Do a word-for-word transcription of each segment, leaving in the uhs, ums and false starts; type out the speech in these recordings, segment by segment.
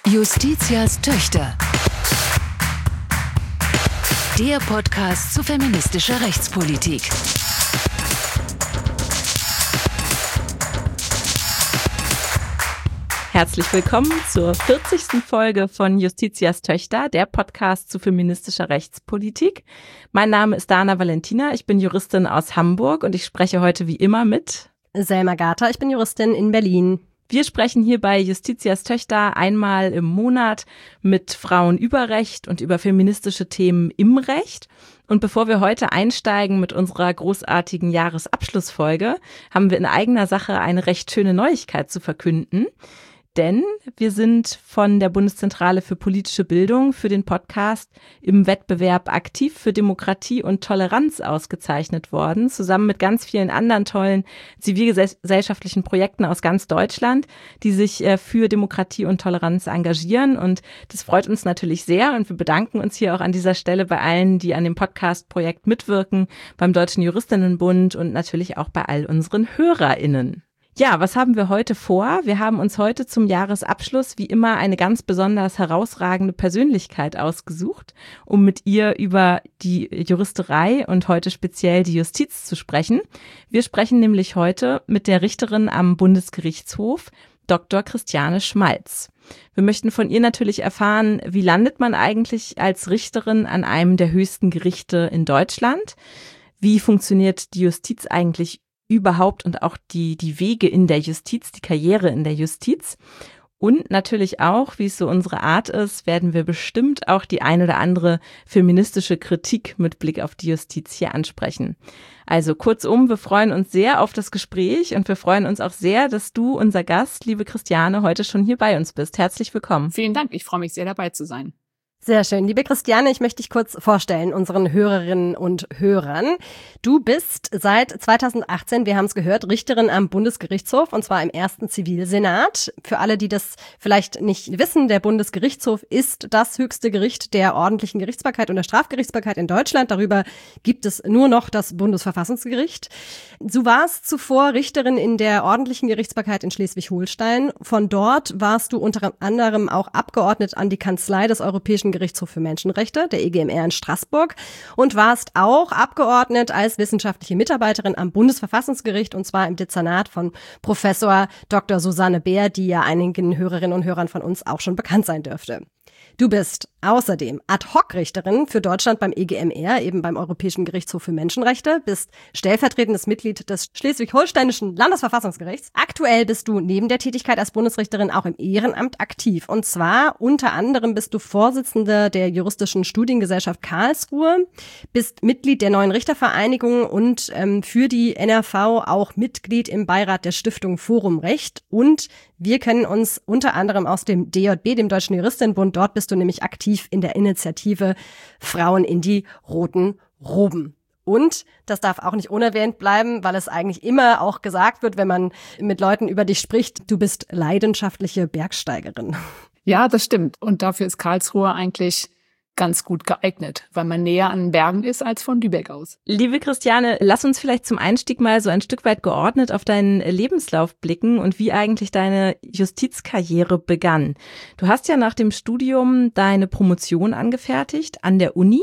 Justitias Töchter. Der Podcast zu feministischer Rechtspolitik. Herzlich willkommen zur vierzigsten Folge von Justitias Töchter, der Podcast zu feministischer Rechtspolitik. Mein Name ist Dana Valentina, ich bin Juristin aus Hamburg und ich spreche heute wie immer mit Selma Gata, ich bin Juristin in Berlin. Wir sprechen hier bei Justitias Töchter einmal im Monat mit Frauen über Recht und über feministische Themen im Recht. Und bevor wir heute einsteigen mit unserer großartigen Jahresabschlussfolge, haben wir in eigener Sache eine recht schöne Neuigkeit zu verkünden. Denn wir sind von der Bundeszentrale für politische Bildung für den Podcast im Wettbewerb Aktiv für Demokratie und Toleranz ausgezeichnet worden, zusammen mit ganz vielen anderen tollen zivilgesellschaftlichen Projekten aus ganz Deutschland, die sich für Demokratie und Toleranz engagieren. Und das freut uns natürlich sehr und wir bedanken uns hier auch an dieser Stelle bei allen, die an dem Podcast-Projekt mitwirken, beim Deutschen Juristinnenbund und natürlich auch bei all unseren HörerInnen. Ja, was haben wir heute vor? Wir haben uns heute zum Jahresabschluss wie immer eine ganz besonders herausragende Persönlichkeit ausgesucht, um mit ihr über die Juristerei und heute speziell die Justiz zu sprechen. Wir sprechen nämlich heute mit der Richterin am Bundesgerichtshof, Doktor Christiane Schmalz. Wir möchten von ihr natürlich erfahren, wie landet man eigentlich als Richterin an einem der höchsten Gerichte in Deutschland? Wie funktioniert die Justiz eigentlich überhaupt und auch die die Wege in der Justiz, die Karriere in der Justiz. Und natürlich auch, wie es so unsere Art ist, werden wir bestimmt auch die ein oder andere feministische Kritik mit Blick auf die Justiz hier ansprechen. Also kurzum, wir freuen uns sehr auf das Gespräch und wir freuen uns auch sehr, dass du, unser Gast, liebe Christiane, heute schon hier bei uns bist. Herzlich willkommen. Vielen Dank, ich freue mich sehr, dabei zu sein. Sehr schön. Liebe Christiane, ich möchte dich kurz vorstellen, unseren Hörerinnen und Hörern. Du bist seit zweitausendachtzehn, wir haben es gehört, Richterin am Bundesgerichtshof und zwar im ersten Zivilsenat. Für alle, die das vielleicht nicht wissen, der Bundesgerichtshof ist das höchste Gericht der ordentlichen Gerichtsbarkeit und der Strafgerichtsbarkeit in Deutschland. Darüber gibt es nur noch das Bundesverfassungsgericht. Du warst zuvor Richterin in der ordentlichen Gerichtsbarkeit in Schleswig-Holstein. Von dort warst du unter anderem auch Abgeordnet an die Kanzlei des Europäischen Gerichtshof für Menschenrechte, der E G M R in Straßburg, und warst auch Abgeordnet als wissenschaftliche Mitarbeiterin am Bundesverfassungsgericht und zwar im Dezernat von Professor Doktor Susanne Beer, die ja einigen Hörerinnen und Hörern von uns auch schon bekannt sein dürfte. Du bist außerdem Ad-hoc-Richterin für Deutschland beim E G M R, eben beim Europäischen Gerichtshof für Menschenrechte, bist stellvertretendes Mitglied des Schleswig-Holsteinischen Landesverfassungsgerichts. Aktuell bist du neben der Tätigkeit als Bundesrichterin auch im Ehrenamt aktiv. Und zwar unter anderem bist du Vorsitzende der Juristischen Studiengesellschaft Karlsruhe, bist Mitglied der Neuen Richtervereinigung und ähm, für die N R V auch Mitglied im Beirat der Stiftung Forum Recht. Und wir kennen uns unter anderem aus dem D J B, dem Deutschen Juristinnenbund. Dort bist du nämlich aktiv in der Initiative Frauen in die roten Roben. Und das darf auch nicht unerwähnt bleiben, weil es eigentlich immer auch gesagt wird, wenn man mit Leuten über dich spricht, du bist leidenschaftliche Bergsteigerin. Ja, das stimmt. Und dafür ist Karlsruhe eigentlich ganz gut geeignet, weil man näher an den Bergen ist als von Lübeck aus. Liebe Christiane, lass uns vielleicht zum Einstieg mal so ein Stück weit geordnet auf deinen Lebenslauf blicken und wie eigentlich deine Justizkarriere begann. Du hast ja nach dem Studium deine Promotion angefertigt an der Uni.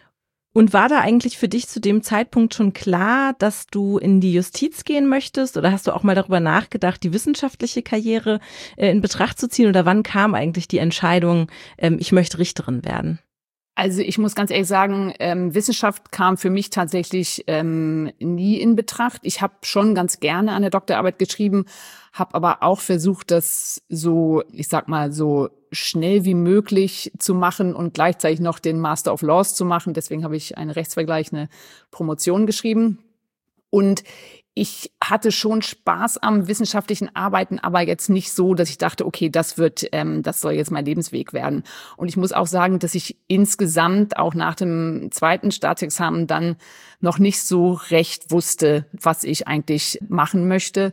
Und war da eigentlich für dich zu dem Zeitpunkt schon klar, dass du in die Justiz gehen möchtest? Oder hast du auch mal darüber nachgedacht, die wissenschaftliche Karriere äh, in Betracht zu ziehen? Oder wann kam eigentlich die Entscheidung, ähm, ich möchte Richterin werden? Also ich muss ganz ehrlich sagen, ähm, Wissenschaft kam für mich tatsächlich ähm, nie in Betracht. Ich habe schon ganz gerne eine Doktorarbeit geschrieben, habe aber auch versucht, das so, ich sag mal, so schnell wie möglich zu machen und gleichzeitig noch den Master of Laws zu machen. Deswegen habe ich eine rechtsvergleichende Promotion geschrieben. Und ich hatte schon Spaß am wissenschaftlichen Arbeiten, aber jetzt nicht so, dass ich dachte, okay, das wird, ähm, das soll jetzt mein Lebensweg werden. Und ich muss auch sagen, dass ich insgesamt auch nach dem zweiten Staatsexamen dann noch nicht so recht wusste, was ich eigentlich machen möchte.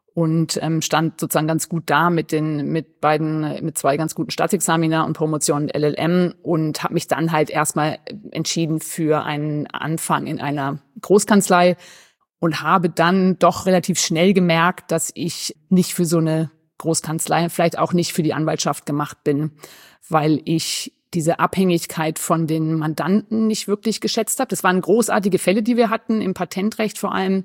Und ähm, stand sozusagen ganz gut da mit den mit beiden mit zwei ganz guten Staatsexamina und Promotion L L M und habe mich dann halt erstmal entschieden für einen Anfang in einer Großkanzlei und habe dann doch relativ schnell gemerkt, dass ich nicht für so eine Großkanzlei, vielleicht auch nicht für die Anwaltschaft gemacht bin, weil ich diese Abhängigkeit von den Mandanten nicht wirklich geschätzt habe. Das waren großartige Fälle, die wir hatten, im Patentrecht vor allem.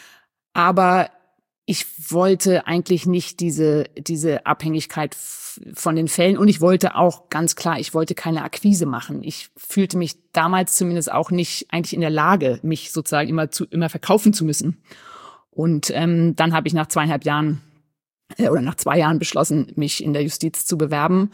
Aber ich wollte eigentlich nicht diese, diese Abhängigkeit f- von den Fällen. Und ich wollte auch ganz klar, ich wollte keine Akquise machen. Ich fühlte mich damals zumindest auch nicht eigentlich in der Lage, mich sozusagen immer zu, immer verkaufen zu müssen. Und ähm, dann habe ich nach zweieinhalb Jahren äh, oder nach zwei Jahren beschlossen, mich in der Justiz zu bewerben.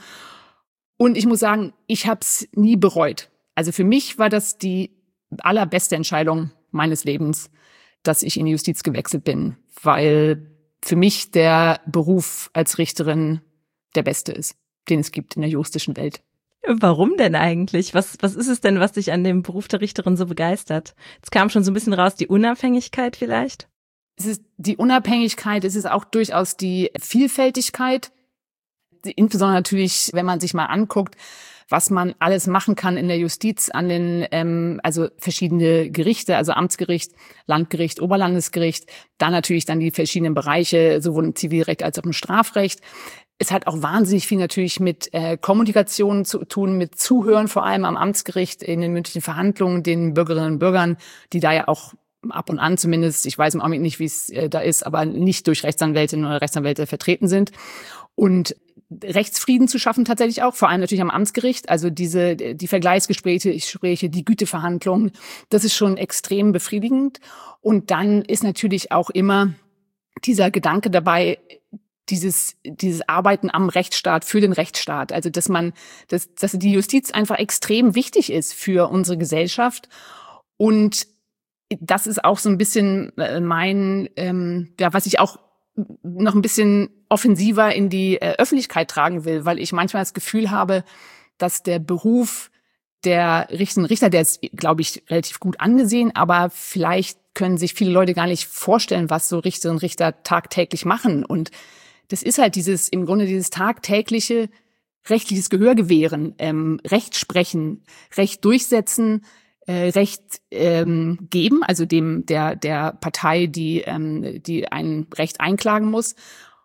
Und ich muss sagen, ich habe es nie bereut. Also für mich war das die allerbeste Entscheidung meines Lebens, dass ich in die Justiz gewechselt bin, weil für mich der Beruf als Richterin der beste ist, den es gibt in der juristischen Welt. Warum denn eigentlich? Was, was ist es denn, was dich an dem Beruf der Richterin so begeistert? Jetzt kam schon so ein bisschen raus, die Unabhängigkeit vielleicht? Es ist die Unabhängigkeit, es ist auch durchaus die Vielfältigkeit. Insbesondere natürlich, wenn man sich mal anguckt, was man alles machen kann in der Justiz an den, ähm, also verschiedene Gerichte, also Amtsgericht, Landgericht, Oberlandesgericht, dann natürlich dann die verschiedenen Bereiche, sowohl im Zivilrecht als auch im Strafrecht. Es hat auch wahnsinnig viel natürlich mit äh, Kommunikation zu tun, mit Zuhören, vor allem am Amtsgericht in den mündlichen Verhandlungen, den Bürgerinnen und Bürgern, die da ja auch ab und an zumindest, ich weiß im Augenblick nicht, wie es äh, da ist, aber nicht durch Rechtsanwältinnen oder Rechtsanwälte vertreten sind. Und Rechtsfrieden zu schaffen tatsächlich auch, vor allem natürlich am Amtsgericht, also diese die Vergleichsgespräche, Gespräche, die Güteverhandlungen, das ist schon extrem befriedigend. Und dann ist natürlich auch immer dieser Gedanke dabei, dieses dieses Arbeiten am Rechtsstaat, für den Rechtsstaat, also dass man dass dass die Justiz einfach extrem wichtig ist für unsere Gesellschaft. Und das ist auch so ein bisschen mein ähm, ja, was ich auch noch ein bisschen offensiver in die äh, Öffentlichkeit tragen will, weil ich manchmal das Gefühl habe, dass der Beruf der Richter, Richter, der ist, glaube ich, relativ gut angesehen, aber vielleicht können sich viele Leute gar nicht vorstellen, was so Richterinnen und Richter tagtäglich machen. Und das ist halt dieses, im Grunde dieses tagtägliche rechtliches Gehör gewähren, ähm, Recht sprechen, Recht durchsetzen, Äh, Recht ähm, geben, also dem der der Partei, die ähm, die ein Recht einklagen muss,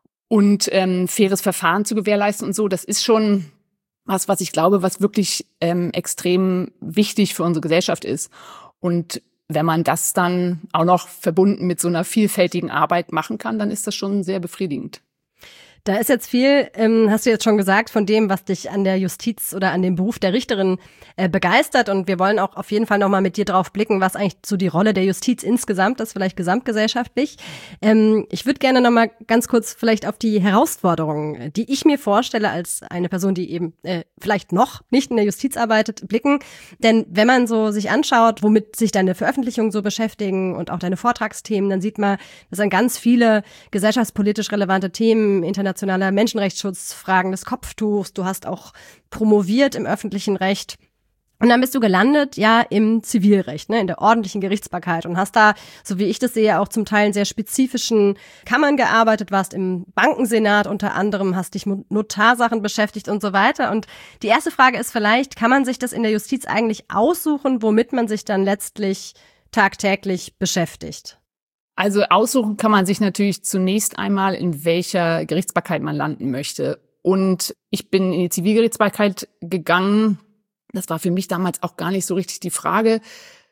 und ähm, faires Verfahren zu gewährleisten und so. Das ist schon was, was ich glaube, was wirklich ähm, extrem wichtig für unsere Gesellschaft ist. Und wenn man das dann auch noch verbunden mit so einer vielfältigen Arbeit machen kann, dann ist das schon sehr befriedigend. Da ist jetzt viel, ähm, hast du jetzt schon gesagt, von dem, was dich an der Justiz oder an dem Beruf der Richterin äh, begeistert. Und wir wollen auch auf jeden Fall nochmal mit dir drauf blicken, was eigentlich so die Rolle der Justiz insgesamt ist, vielleicht gesamtgesellschaftlich. Ähm, ich würde gerne nochmal ganz kurz vielleicht auf die Herausforderungen, die ich mir vorstelle als eine Person, die eben äh, vielleicht noch nicht in der Justiz arbeitet, blicken. Denn wenn man so sich anschaut, womit sich deine Veröffentlichungen so beschäftigen und auch deine Vortragsthemen, dann sieht man, das sind ganz viele gesellschaftspolitisch relevante Themen, internationaler Menschenrechtsschutz, Fragen des Kopftuchs. Du hast auch promoviert im öffentlichen Recht. Und dann bist du gelandet, ja, im Zivilrecht, ne, in der ordentlichen Gerichtsbarkeit und hast da, so wie ich das sehe, auch zum Teil in sehr spezifischen Kammern gearbeitet, warst im Bankensenat unter anderem, hast dich mit Notarsachen beschäftigt und so weiter. Und die erste Frage ist vielleicht, kann man sich das in der Justiz eigentlich aussuchen, womit man sich dann letztlich tagtäglich beschäftigt? Also aussuchen kann man sich natürlich zunächst einmal, in welcher Gerichtsbarkeit man landen möchte. Und ich bin in die Zivilgerichtsbarkeit gegangen. Das war für mich damals auch gar nicht so richtig die Frage.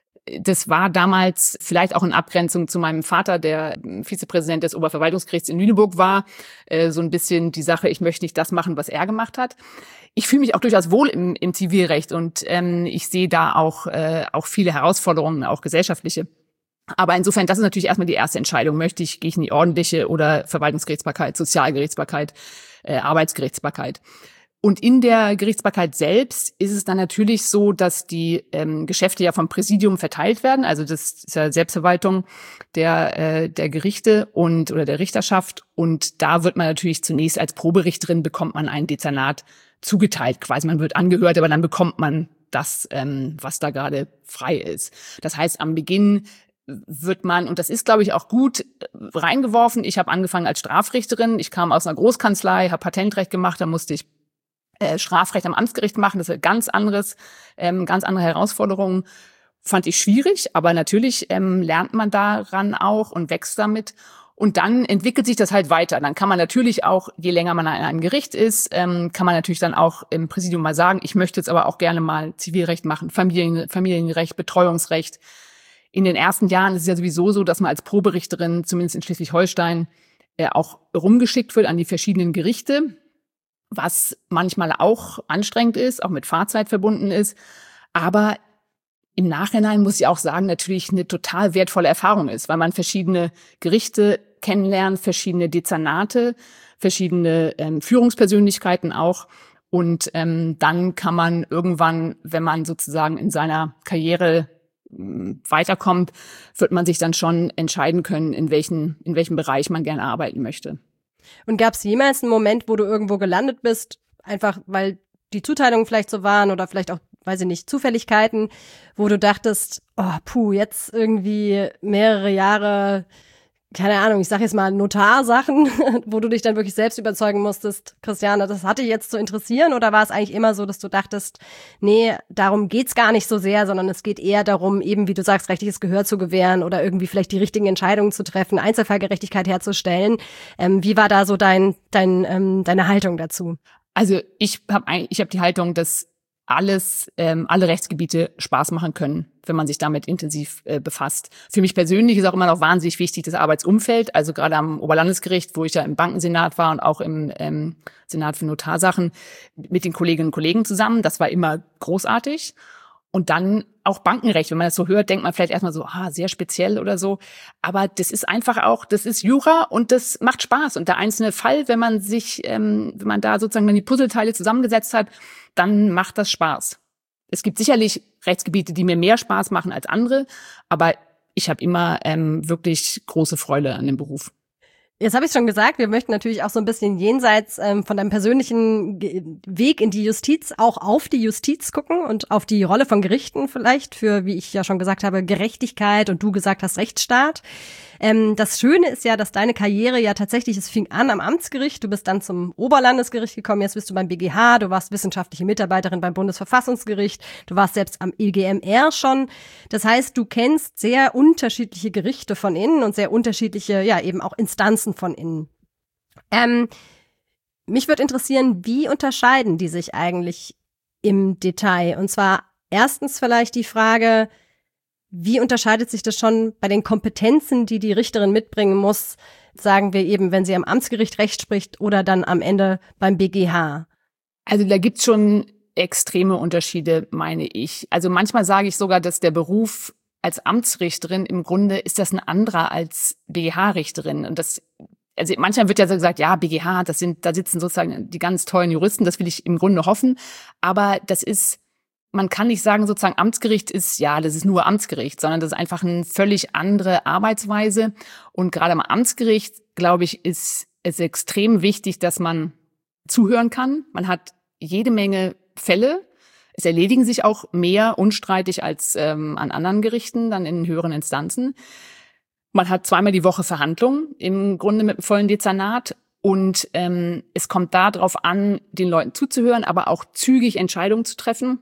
Das war damals vielleicht auch in Abgrenzung zu meinem Vater, der Vizepräsident des Oberverwaltungsgerichts in Lüneburg war. So ein bisschen die Sache, ich möchte nicht das machen, was er gemacht hat. Ich fühle mich auch durchaus wohl im, im Zivilrecht und ähm, ich sehe da auch, äh, auch viele Herausforderungen, auch gesellschaftliche. Aber insofern, das ist natürlich erstmal die erste Entscheidung. Möchte ich, gehe ich in die ordentliche oder Verwaltungsgerichtsbarkeit, Sozialgerichtsbarkeit, äh, Arbeitsgerichtsbarkeit. Und in der Gerichtsbarkeit selbst ist es dann natürlich so, dass die ähm, Geschäfte ja vom Präsidium verteilt werden. Also das ist ja Selbstverwaltung der äh, der Gerichte und oder der Richterschaft. Und da wird man natürlich zunächst als Proberichterin bekommt man ein Dezernat zugeteilt. Quasi man wird angehört, aber dann bekommt man das, ähm, was da gerade frei ist. Das heißt, am Beginn wird man, und das ist, glaube ich, auch gut, reingeworfen. Ich habe angefangen als Strafrichterin. Ich kam aus einer Großkanzlei, habe Patentrecht gemacht, da musste ich äh, Strafrecht am Amtsgericht machen. Das ist ganz anderes, ähm, ganz andere Herausforderungen. Fand ich schwierig, aber natürlich ähm, lernt man daran auch und wächst damit. Und dann entwickelt sich das halt weiter. Dann kann man natürlich auch, je länger man an einem Gericht ist, ähm, kann man natürlich dann auch im Präsidium mal sagen, ich möchte jetzt aber auch gerne mal Zivilrecht machen, Familien, Familienrecht, Betreuungsrecht. In den ersten Jahren ist es ja sowieso so, dass man als Proberichterin, zumindest in Schleswig-Holstein, äh, auch rumgeschickt wird an die verschiedenen Gerichte, was manchmal auch anstrengend ist, auch mit Fahrzeit verbunden ist. Aber im Nachhinein muss ich auch sagen, natürlich eine total wertvolle Erfahrung ist, weil man verschiedene Gerichte kennenlernt, verschiedene Dezernate, verschiedene ähm, Führungspersönlichkeiten auch. Und ähm, dann kann man irgendwann, wenn man sozusagen in seiner Karriere ähm, weiterkommt, wird man sich dann schon entscheiden können, in welchen, in welchem Bereich man gerne arbeiten möchte. Und gab es jemals einen Moment, wo du irgendwo gelandet bist, einfach weil die Zuteilungen vielleicht so waren oder vielleicht auch, weiß ich nicht, Zufälligkeiten, wo du dachtest, oh, puh, jetzt irgendwie mehrere Jahre, keine Ahnung, ich sag jetzt mal Notarsachen, wo du dich dann wirklich selbst überzeugen musstest, Christiane, das hat dich jetzt zu interessieren, oder war es eigentlich immer so, dass du dachtest, nee, darum geht's gar nicht so sehr, sondern es geht eher darum, eben wie du sagst, rechtliches Gehör zu gewähren oder irgendwie vielleicht die richtigen Entscheidungen zu treffen, Einzelfallgerechtigkeit herzustellen. Ähm, wie war da so dein, dein, ähm, deine Haltung dazu? Also ich habe ich hab die Haltung, dass alles, ähm, alle Rechtsgebiete Spaß machen können, wenn man sich damit intensiv äh, befasst. Für mich persönlich ist auch immer noch wahnsinnig wichtig das Arbeitsumfeld. Also gerade am Oberlandesgericht, wo ich ja im Bankensenat war und auch im ähm, Senat für Notarsachen mit den Kolleginnen und Kollegen zusammen. Das war immer großartig. Und dann auch Bankenrecht. Wenn man das so hört, denkt man vielleicht erstmal so, ah, sehr speziell oder so. Aber das ist einfach auch, das ist Jura und das macht Spaß. Und der einzelne Fall, wenn man sich, ähm, wenn man da sozusagen dann die Puzzleteile zusammengesetzt hat, dann macht das Spaß. Es gibt sicherlich Rechtsgebiete, die mir mehr Spaß machen als andere, aber ich habe immer ähm, wirklich große Freude an dem Beruf. Jetzt habe ich schon gesagt, wir möchten natürlich auch so ein bisschen jenseits ähm, von deinem persönlichen Ge- Weg in die Justiz auch auf die Justiz gucken und auf die Rolle von Gerichten vielleicht für, wie ich ja schon gesagt habe, Gerechtigkeit und du gesagt hast, Rechtsstaat. Ähm, das Schöne ist ja, dass deine Karriere ja tatsächlich, es fing an am Amtsgericht, du bist dann zum Oberlandesgericht gekommen, jetzt bist du beim B G H, du warst wissenschaftliche Mitarbeiterin beim Bundesverfassungsgericht, du warst selbst am E G M R schon. Das heißt, du kennst sehr unterschiedliche Gerichte von innen und sehr unterschiedliche, ja eben auch Instanzen von innen. Ähm, mich würde interessieren, wie unterscheiden die sich eigentlich im Detail? Und zwar erstens vielleicht die Frage, wie unterscheidet sich das schon bei den Kompetenzen, die die Richterin mitbringen muss, sagen wir eben, wenn sie am Amtsgericht Recht spricht oder dann am Ende beim B G H? Also da gibt's schon extreme Unterschiede, meine ich. Also manchmal sage ich sogar, dass der Beruf als Amtsrichterin im Grunde ist das ein anderer als B G H-Richterin. Und das, also manchmal wird ja so gesagt, ja, B G H, das sind, da sitzen sozusagen die ganz tollen Juristen, das will ich im Grunde hoffen. Aber das ist, man kann nicht sagen, sozusagen Amtsgericht ist, ja, das ist nur Amtsgericht, sondern das ist einfach eine völlig andere Arbeitsweise. Und gerade am Amtsgericht, glaube ich, ist es extrem wichtig, dass man zuhören kann. Man hat jede Menge Fälle. Es erledigen sich auch mehr unstreitig als ähm, an anderen Gerichten, dann in höheren Instanzen. Man hat zweimal die Woche Verhandlungen, im Grunde mit einem vollen Dezernat. Und ähm, es kommt da drauf an, den Leuten zuzuhören, aber auch zügig Entscheidungen zu treffen.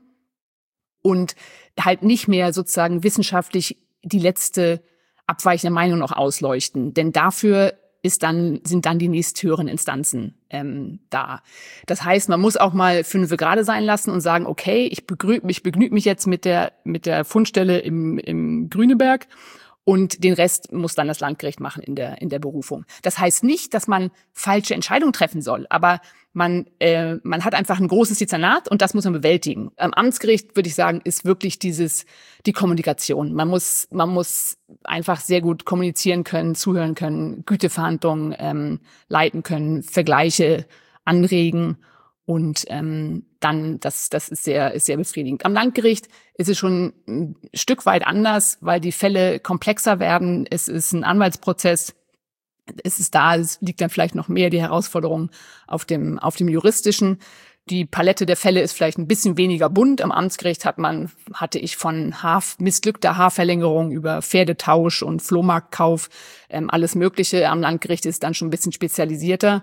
Und halt nicht mehr sozusagen wissenschaftlich die letzte abweichende Meinung noch ausleuchten. Denn dafür ist dann, sind dann die nächsthöheren Instanzen ähm, da. Das heißt, man muss auch mal fünfe gerade sein lassen und sagen, okay, ich begnüge mich, begnüge mich jetzt mit der, mit der Fundstelle im, im Grüneberg. Und den Rest muss dann das Landgericht machen in der in der Berufung. Das heißt nicht, dass man falsche Entscheidungen treffen soll, aber man äh, man hat einfach ein großes Dezernat und das muss man bewältigen. Am Amtsgericht würde ich sagen, ist wirklich dieses die Kommunikation. Man muss man muss einfach sehr gut kommunizieren können, zuhören können, Güteverhandlungen ähm, leiten können, Vergleiche anregen. Und ähm, dann, das, das ist sehr, ist sehr befriedigend. Am Landgericht ist es schon ein Stück weit anders, weil die Fälle komplexer werden. Es ist ein Anwaltsprozess. Es ist da, es liegt dann vielleicht noch mehr die Herausforderung auf dem, auf dem Juristischen. Die Palette der Fälle ist vielleicht ein bisschen weniger bunt. Am Amtsgericht hat man, hatte ich von Haar, missglückter Haarverlängerung über Pferdetausch und Flohmarktkauf, ähm, alles Mögliche. Am Landgericht ist es dann schon ein bisschen spezialisierter.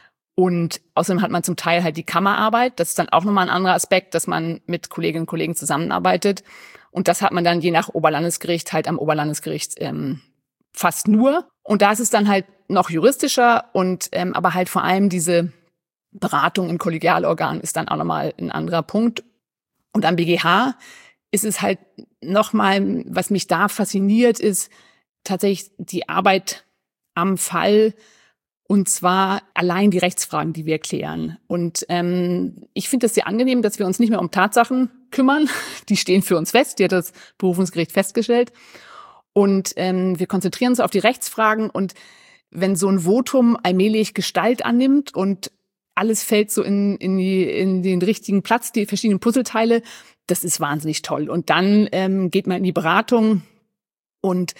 Und außerdem hat man zum Teil halt die Kammerarbeit. Das ist dann auch nochmal ein anderer Aspekt, dass man mit Kolleginnen und Kollegen zusammenarbeitet. Und das hat man dann je nach Oberlandesgericht halt am Oberlandesgericht ähm, fast nur. Und da ist es dann halt noch juristischer und ähm, aber halt vor allem diese Beratung im Kollegialorgan ist dann auch nochmal ein anderer Punkt. Und am B G H ist es halt nochmal, was mich da fasziniert, ist tatsächlich die Arbeit am Fall und zwar allein die Rechtsfragen, die wir klären. Und ähm, ich finde es sehr angenehm, dass wir uns nicht mehr um Tatsachen kümmern. Die stehen für uns fest, die hat das Berufungsgericht festgestellt. Und ähm, wir konzentrieren uns auf die Rechtsfragen. Und wenn so ein Votum allmählich Gestalt annimmt und alles fällt so in, in, die, in den richtigen Platz, die verschiedenen Puzzleteile, das ist wahnsinnig toll. Und dann ähm, geht man in die Beratung und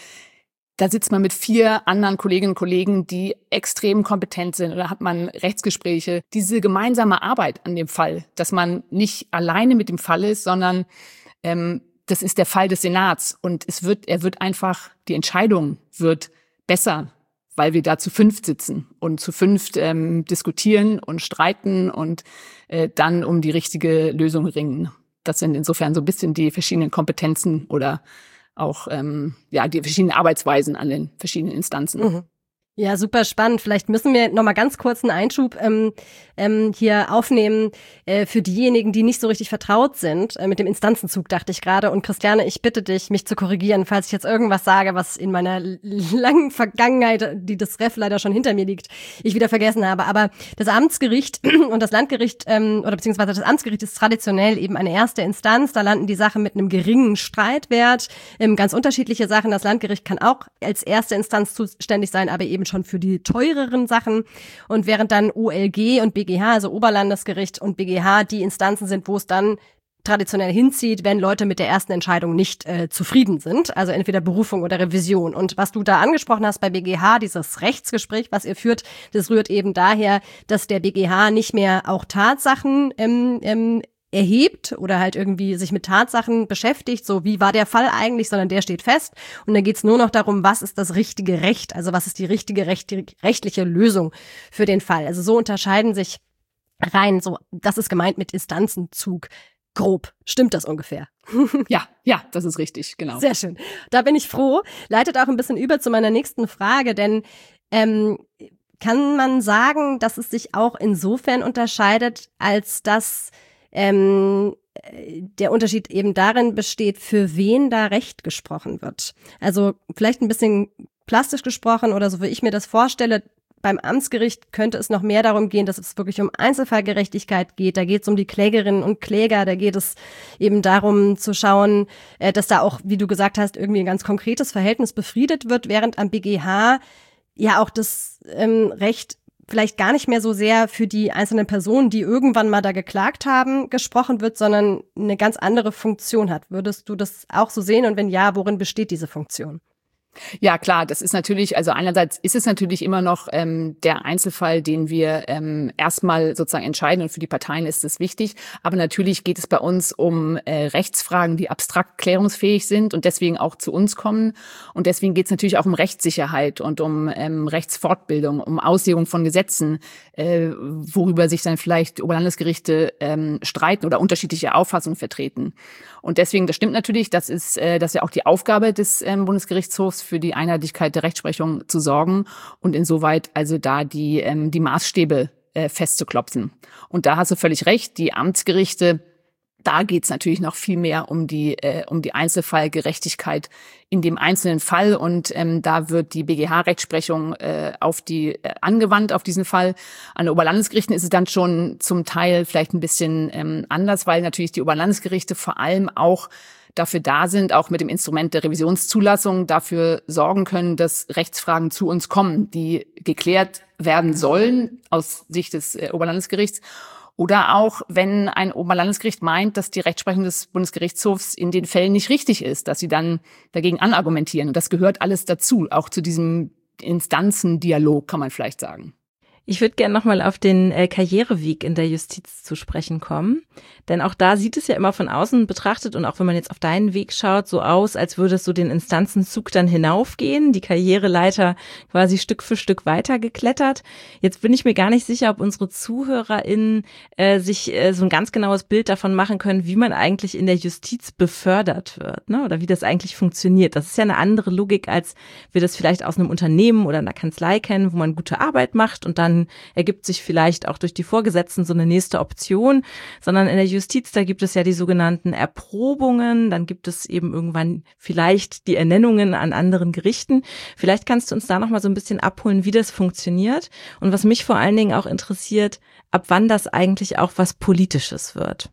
da sitzt man mit vier anderen Kolleginnen und Kollegen, die extrem kompetent sind. Oder hat man Rechtsgespräche. Diese gemeinsame Arbeit an dem Fall, dass man nicht alleine mit dem Fall ist, sondern ähm, das ist der Fall des Senats. Und es wird, er wird einfach, die Entscheidung wird besser, weil wir da zu fünft sitzen und zu fünft ähm, diskutieren und streiten und äh, dann um die richtige Lösung ringen. Das sind insofern so ein bisschen die verschiedenen Kompetenzen oder auch ähm, ja die verschiedenen Arbeitsweisen an den verschiedenen Instanzen. Mhm. Ja, super spannend. Vielleicht müssen wir noch mal ganz kurz einen Einschub ähm, ähm, hier aufnehmen äh, für diejenigen, die nicht so richtig vertraut sind äh, mit dem Instanzenzug, dachte ich gerade. Und Christiane, ich bitte dich, mich zu korrigieren, falls ich jetzt irgendwas sage, was in meiner langen Vergangenheit, die das Ref leider schon hinter mir liegt, ich wieder vergessen habe. Aber das Amtsgericht und das Landgericht ähm, oder beziehungsweise das Amtsgericht ist traditionell eben eine erste Instanz. Da landen die Sachen mit einem geringen Streitwert. Ähm, ganz unterschiedliche Sachen. Das Landgericht kann auch als erste Instanz zuständig sein, aber eben schon für die teureren Sachen. Und während dann O L G und B G H, also Oberlandesgericht und B G H, die Instanzen sind, wo es dann traditionell hinzieht, wenn Leute mit der ersten Entscheidung nicht äh, zufrieden sind. Also entweder Berufung oder Revision. Und was du da angesprochen hast bei B G H, dieses Rechtsgespräch, was ihr führt, das rührt eben daher, dass der B G H nicht mehr auch Tatsachen ähm, ähm, erhebt oder halt irgendwie sich mit Tatsachen beschäftigt, so wie war der Fall eigentlich, sondern der steht fest. Und dann geht's nur noch darum, was ist das richtige Recht, also was ist die richtige recht, rechtliche Lösung für den Fall. Also so unterscheiden sich rein, so das ist gemeint mit Instanzenzug. Grob. Stimmt das ungefähr? Ja, ja, das ist richtig, genau. Sehr schön. Da bin ich froh. Leitet auch ein bisschen über zu meiner nächsten Frage, denn ähm, kann man sagen, dass es sich auch insofern unterscheidet, als dass Ähm, der Unterschied eben darin besteht, für wen da Recht gesprochen wird. Also vielleicht ein bisschen plastisch gesprochen oder so wie ich mir das vorstelle, beim Amtsgericht könnte es noch mehr darum gehen, dass es wirklich um Einzelfallgerechtigkeit geht. Da geht es um die Klägerinnen und Kläger, da geht es eben darum zu schauen, dass da auch, wie du gesagt hast, irgendwie ein ganz konkretes Verhältnis befriedet wird, während am B G H ja auch das ähm, Recht vielleicht gar nicht mehr so sehr für die einzelnen Personen, die irgendwann mal da geklagt haben, gesprochen wird, sondern eine ganz andere Funktion hat. Würdest du das auch so sehen? Und wenn ja, worin besteht diese Funktion? Ja, klar, das ist natürlich, also einerseits ist es natürlich immer noch ähm, der Einzelfall, den wir ähm, erstmal sozusagen entscheiden und für die Parteien ist es wichtig. Aber natürlich geht es bei uns um äh, Rechtsfragen, die abstrakt klärungsfähig sind und deswegen auch zu uns kommen. Und deswegen geht es natürlich auch um Rechtssicherheit und um ähm, Rechtsfortbildung, um Auslegung von Gesetzen, äh, worüber sich dann vielleicht Oberlandesgerichte ähm, streiten oder unterschiedliche Auffassungen vertreten. Und deswegen, das stimmt natürlich, das ist, äh, das ist ja auch die Aufgabe des ähm, Bundesgerichtshofs, für die Einheitlichkeit der Rechtsprechung zu sorgen und insoweit also da die ähm, die Maßstäbe äh, festzuklopfen. Und da hast du völlig recht, die Amtsgerichte, da geht's natürlich noch viel mehr um die äh, um die Einzelfallgerechtigkeit in dem einzelnen Fall und ähm, da wird die B G H-Rechtsprechung äh, auf die äh, angewandt auf diesen Fall. An den Oberlandesgerichten ist es dann schon zum Teil vielleicht ein bisschen ähm, anders, weil natürlich die Oberlandesgerichte vor allem auch dafür da sind, auch mit dem Instrument der Revisionszulassung dafür sorgen können, dass Rechtsfragen zu uns kommen, die geklärt werden sollen aus Sicht des äh, Oberlandesgerichts. Oder auch, wenn ein Oberlandesgericht meint, dass die Rechtsprechung des Bundesgerichtshofs in den Fällen nicht richtig ist, dass sie dann dagegen anargumentieren. Und das gehört alles dazu, auch zu diesem Instanzendialog, kann man vielleicht sagen. Ich würde gerne nochmal auf den äh, Karriereweg in der Justiz zu sprechen kommen. Denn auch da sieht es ja immer von außen betrachtet und auch wenn man jetzt auf deinen Weg schaut, so aus, als würde es so den Instanzenzug dann hinaufgehen, die Karriereleiter quasi Stück für Stück weitergeklettert. Jetzt bin ich mir gar nicht sicher, ob unsere ZuhörerInnen äh, sich äh, so ein ganz genaues Bild davon machen können, wie man eigentlich in der Justiz befördert wird, ne? Oder wie das eigentlich funktioniert. Das ist ja eine andere Logik, als wir das vielleicht aus einem Unternehmen oder einer Kanzlei kennen, wo man gute Arbeit macht und dann ergibt sich vielleicht auch durch die Vorgesetzten so eine nächste Option, sondern in der Justiz, da gibt es ja die sogenannten Erprobungen, dann gibt es eben irgendwann vielleicht die Ernennungen an anderen Gerichten. Vielleicht kannst du uns da nochmal so ein bisschen abholen, wie das funktioniert und was mich vor allen Dingen auch interessiert, ab wann das eigentlich auch was Politisches wird.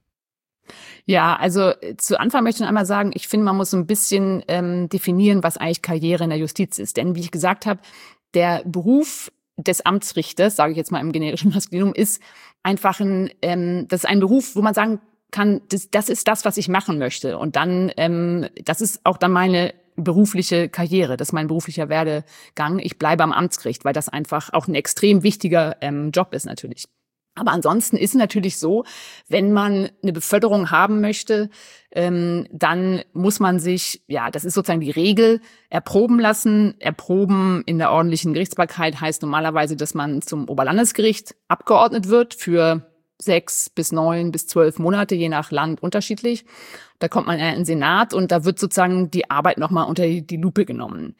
Ja, also zu Anfang möchte ich einmal sagen, ich finde, man muss so ein bisschen ähm, definieren, was eigentlich Karriere in der Justiz ist. Denn wie ich gesagt habe, der Beruf des Amtsrichters, sage ich jetzt mal im generischen Maskulinum, ist einfach ein, ähm, das ist ein Beruf, wo man sagen kann, das, das ist das, was ich machen möchte. Und dann, ähm, das ist auch dann meine berufliche Karriere, das ist mein beruflicher Werdegang. Ich bleibe am Amtsgericht, weil das einfach auch ein extrem wichtiger ähm, Job ist natürlich. Aber ansonsten ist es natürlich so, wenn man eine Beförderung haben möchte, ähm, dann muss man sich, ja, das ist sozusagen die Regel, erproben lassen. Erproben in der ordentlichen Gerichtsbarkeit heißt normalerweise, dass man zum Oberlandesgericht abgeordnet wird für sechs bis neun bis zwölf Monate, je nach Land unterschiedlich. Da kommt man in den Senat und da wird sozusagen die Arbeit nochmal unter die Lupe genommen.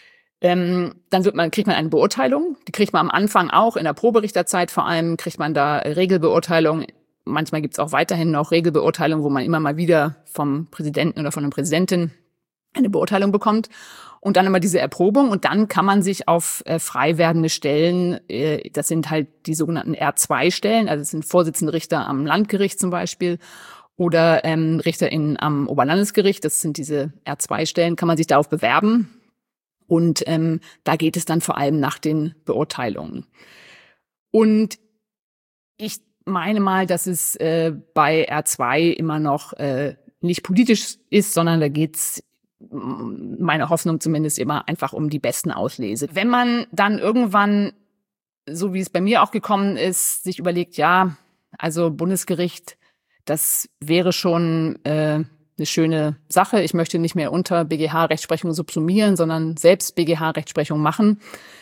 Ähm, dann wird man, kriegt man eine Beurteilung. Die kriegt man am Anfang auch, in der Proberichterzeit vor allem, kriegt man da Regelbeurteilung. Manchmal gibt es auch weiterhin noch Regelbeurteilung, wo man immer mal wieder vom Präsidenten oder von der Präsidentin eine Beurteilung bekommt. Und dann immer diese Erprobung. Und dann kann man sich auf äh, frei werdende Stellen, äh, das sind halt die sogenannten R zwei Stellen, also das sind Vorsitzende Richter am Landgericht zum Beispiel oder ähm, RichterInnen am Oberlandesgericht, das sind diese R zwei Stellen, kann man sich darauf bewerben. Und ähm, da geht es dann vor allem nach den Beurteilungen. Und ich meine mal, dass es äh, bei R zwei immer noch äh, nicht politisch ist, sondern da geht's, meine Hoffnung zumindest, immer einfach um die besten Auslese. Wenn man dann irgendwann, so wie es bei mir auch gekommen ist, sich überlegt, ja, also Bundesgericht, das wäre schon äh, eine schöne Sache. Ich möchte nicht mehr unter B G H-Rechtsprechung subsumieren, sondern selbst B G H-Rechtsprechung machen.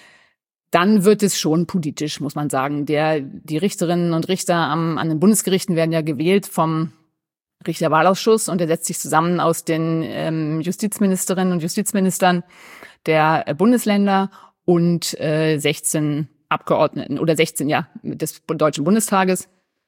Dann wird es schon politisch, muss man sagen. Der, die Richterinnen und Richter am, an den Bundesgerichten werden ja gewählt vom Richterwahlausschuss und der setzt sich zusammen aus den ähm, Justizministerinnen und Justizministern der äh, Bundesländer und äh, sechzehn Abgeordneten oder sechzehn, ja, des Deutschen Bundestages.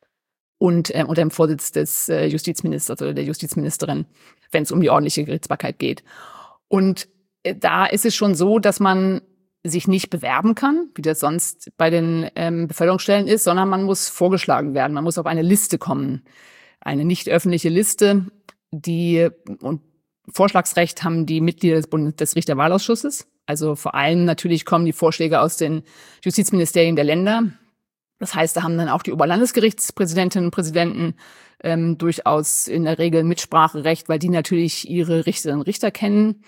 Und äh, unter dem Vorsitz des äh, Justizministers oder der Justizministerin, wenn es um die ordentliche Gerichtsbarkeit geht. Und äh, da ist es schon so, dass man sich nicht bewerben kann, wie das sonst bei den ähm, Beförderungsstellen ist, sondern man muss vorgeschlagen werden. Man muss auf eine Liste kommen, eine nicht öffentliche Liste, die und Vorschlagsrecht haben die Mitglieder des Bundes des Richterwahlausschusses. Also vor allem natürlich kommen die Vorschläge aus den Justizministerien der Länder. Das heißt, da haben dann auch die Oberlandesgerichtspräsidentinnen und Präsidenten ähm, durchaus in der Regel Mitspracherecht, weil die natürlich ihre Richterinnen und Richter kennen.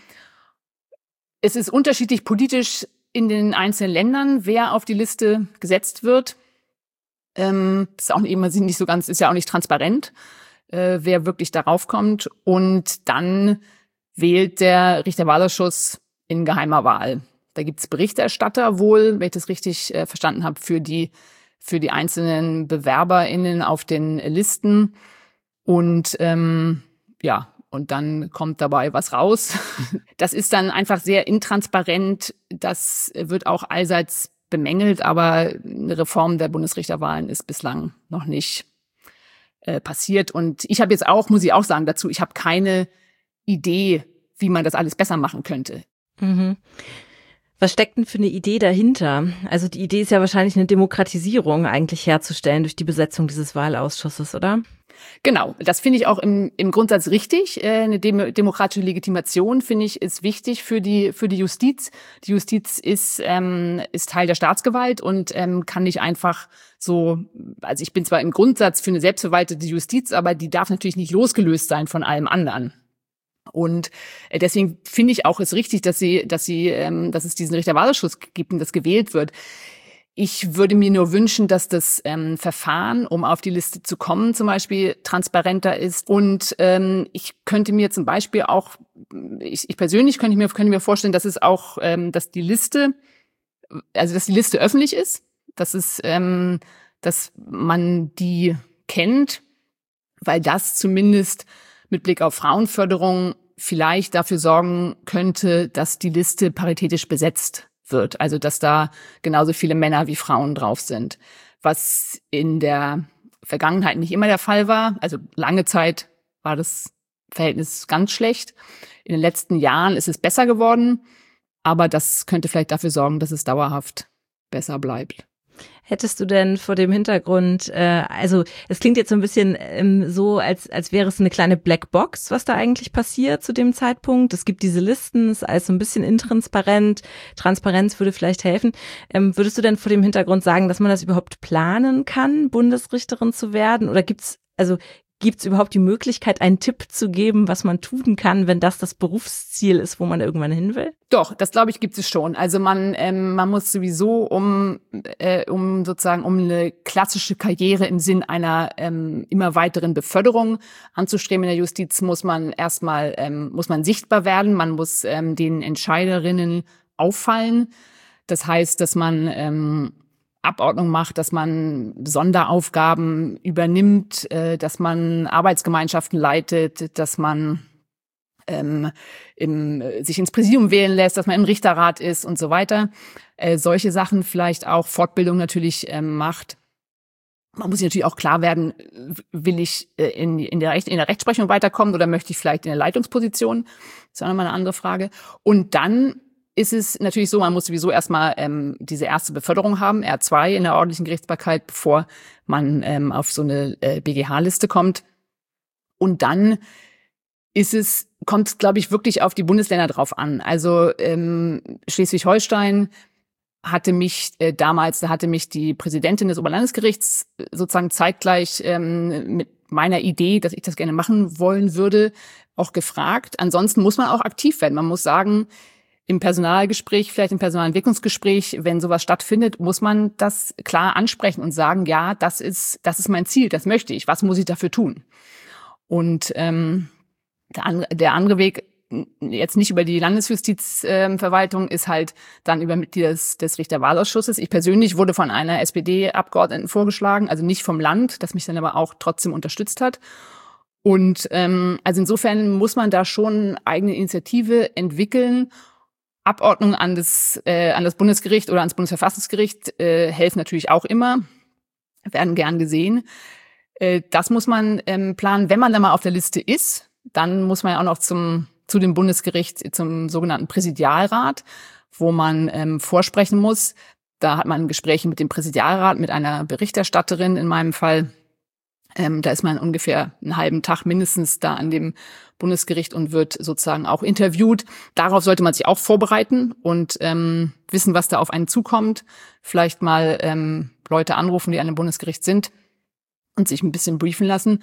Es ist unterschiedlich politisch in den einzelnen Ländern, wer auf die Liste gesetzt wird. Ähm, das ist auch immer nicht so ganz, ist ja auch nicht transparent, äh, wer wirklich darauf kommt. Und dann wählt der Richterwahlausschuss in geheimer Wahl. Da gibt's Berichterstatter wohl, wenn ich das richtig äh, verstanden habe, für die für die einzelnen BewerberInnen auf den Listen. Und ähm, ja, und dann kommt dabei was raus. Das ist dann einfach sehr intransparent. Das wird auch allseits bemängelt, aber eine Reform der Bundesrichterwahlen ist bislang noch nicht äh, passiert. Und ich habe jetzt auch, muss ich auch sagen dazu, ich habe keine Idee, wie man das alles besser machen könnte. Mhm. Was steckt denn für eine Idee dahinter? Also die Idee ist ja wahrscheinlich eine Demokratisierung eigentlich herzustellen durch die Besetzung dieses Wahlausschusses, oder? Genau, das finde ich auch im, im Grundsatz richtig. Äh, eine dem, demokratische Legitimation, finde ich, ist wichtig für die für die Justiz. Die Justiz ist ähm, ist Teil der Staatsgewalt und ähm, kann nicht einfach so, also ich bin zwar im Grundsatz für eine selbstverwaltete Justiz, aber die darf natürlich nicht losgelöst sein von allem anderen. Und deswegen finde ich auch es richtig, dass sie, dass sie, ähm, dass es diesen Richterwahlausschuss gibt und das gewählt wird. Ich würde mir nur wünschen, dass das ähm, Verfahren, um auf die Liste zu kommen, zum Beispiel transparenter ist. Und ähm, ich könnte mir zum Beispiel auch, ich, ich persönlich könnte mir, könnte mir vorstellen, dass es auch, ähm, dass die Liste, also dass die Liste öffentlich ist, dass es, ähm, dass man die kennt, weil das zumindest mit Blick auf Frauenförderung vielleicht dafür sorgen könnte, dass die Liste paritätisch besetzt wird. Also dass da genauso viele Männer wie Frauen drauf sind. Was in der Vergangenheit nicht immer der Fall war. Also lange Zeit war das Verhältnis ganz schlecht. In den letzten Jahren ist es besser geworden. Aber das könnte vielleicht dafür sorgen, dass es dauerhaft besser bleibt. Hättest du denn vor dem Hintergrund, äh, also es klingt jetzt so ein bisschen ähm, so, als als wäre es eine kleine Blackbox, was da eigentlich passiert zu dem Zeitpunkt. Es gibt diese Listen, es ist alles so ein bisschen intransparent. Transparenz würde vielleicht helfen. Ähm, würdest du denn vor dem Hintergrund sagen, dass man das überhaupt planen kann, Bundesrichterin zu werden? Oder gibt's also gibt's überhaupt die Möglichkeit, einen Tipp zu geben, was man tun kann, wenn das das Berufsziel ist, wo man irgendwann hin will? Doch, das glaube ich gibt es schon. Also man ähm, man muss sowieso um äh, um sozusagen um eine klassische Karriere im Sinn einer ähm, immer weiteren Beförderung anzustreben in der Justiz, muss man erstmal ähm, muss man sichtbar werden. Man muss ähm, den Entscheiderinnen auffallen. Das heißt, dass man ähm, Abordnung macht, dass man Sonderaufgaben übernimmt, äh, dass man Arbeitsgemeinschaften leitet, dass man ähm, im, sich ins Präsidium wählen lässt, dass man im Richterrat ist und so weiter. Äh, solche Sachen vielleicht auch Fortbildung natürlich ähm, macht. Man muss sich natürlich auch klar werden, will ich äh, in, in, der Recht, in der Rechtsprechung weiterkommen oder möchte ich vielleicht in der Leitungsposition? Das ist auch nochmal eine andere Frage. Und dann ist es natürlich so, man muss sowieso erstmal ähm, diese erste Beförderung haben, R zwei in der ordentlichen Gerichtsbarkeit, bevor man ähm, auf so eine äh, B G H-Liste kommt. Und dann ist es, kommt es, glaube ich, wirklich auf die Bundesländer drauf an. Also ähm, Schleswig-Holstein hatte mich äh, damals, da hatte mich die Präsidentin des Oberlandesgerichts sozusagen zeitgleich ähm, mit meiner Idee, dass ich das gerne machen wollen würde, auch gefragt. Ansonsten muss man auch aktiv werden. Man muss sagen, im Personalgespräch, vielleicht im Personalentwicklungsgespräch, wenn sowas stattfindet, muss man das klar ansprechen und sagen, ja, das ist, das ist mein Ziel, das möchte ich. Was muss ich dafür tun? Und ähm, der, andere, der andere Weg, jetzt nicht über die Landesjustizverwaltung, äh, ist halt dann über Mitglieder des, des Richterwahlausschusses. Ich persönlich wurde von einer S P D-Abgeordneten vorgeschlagen, also nicht vom Land, das mich dann aber auch trotzdem unterstützt hat. Und ähm, also insofern muss man da schon eigene Initiative entwickeln. Abordnung an das, äh, an das Bundesgericht oder ans Bundesverfassungsgericht äh, helfen natürlich auch immer, werden gern gesehen. Äh, das muss man ähm, planen. Wenn man dann mal auf der Liste ist, dann muss man ja auch noch zum zu dem Bundesgericht, zum sogenannten Präsidialrat, wo man ähm, vorsprechen muss. Da hat man Gespräche mit dem Präsidialrat, mit einer Berichterstatterin in meinem Fall. Ähm, da ist man ungefähr einen halben Tag mindestens da an dem Bundesgericht und wird sozusagen auch interviewt. Darauf sollte man sich auch vorbereiten und ähm, wissen, was da auf einen zukommt. Vielleicht mal ähm, Leute anrufen, die an dem Bundesgericht sind und sich ein bisschen briefen lassen.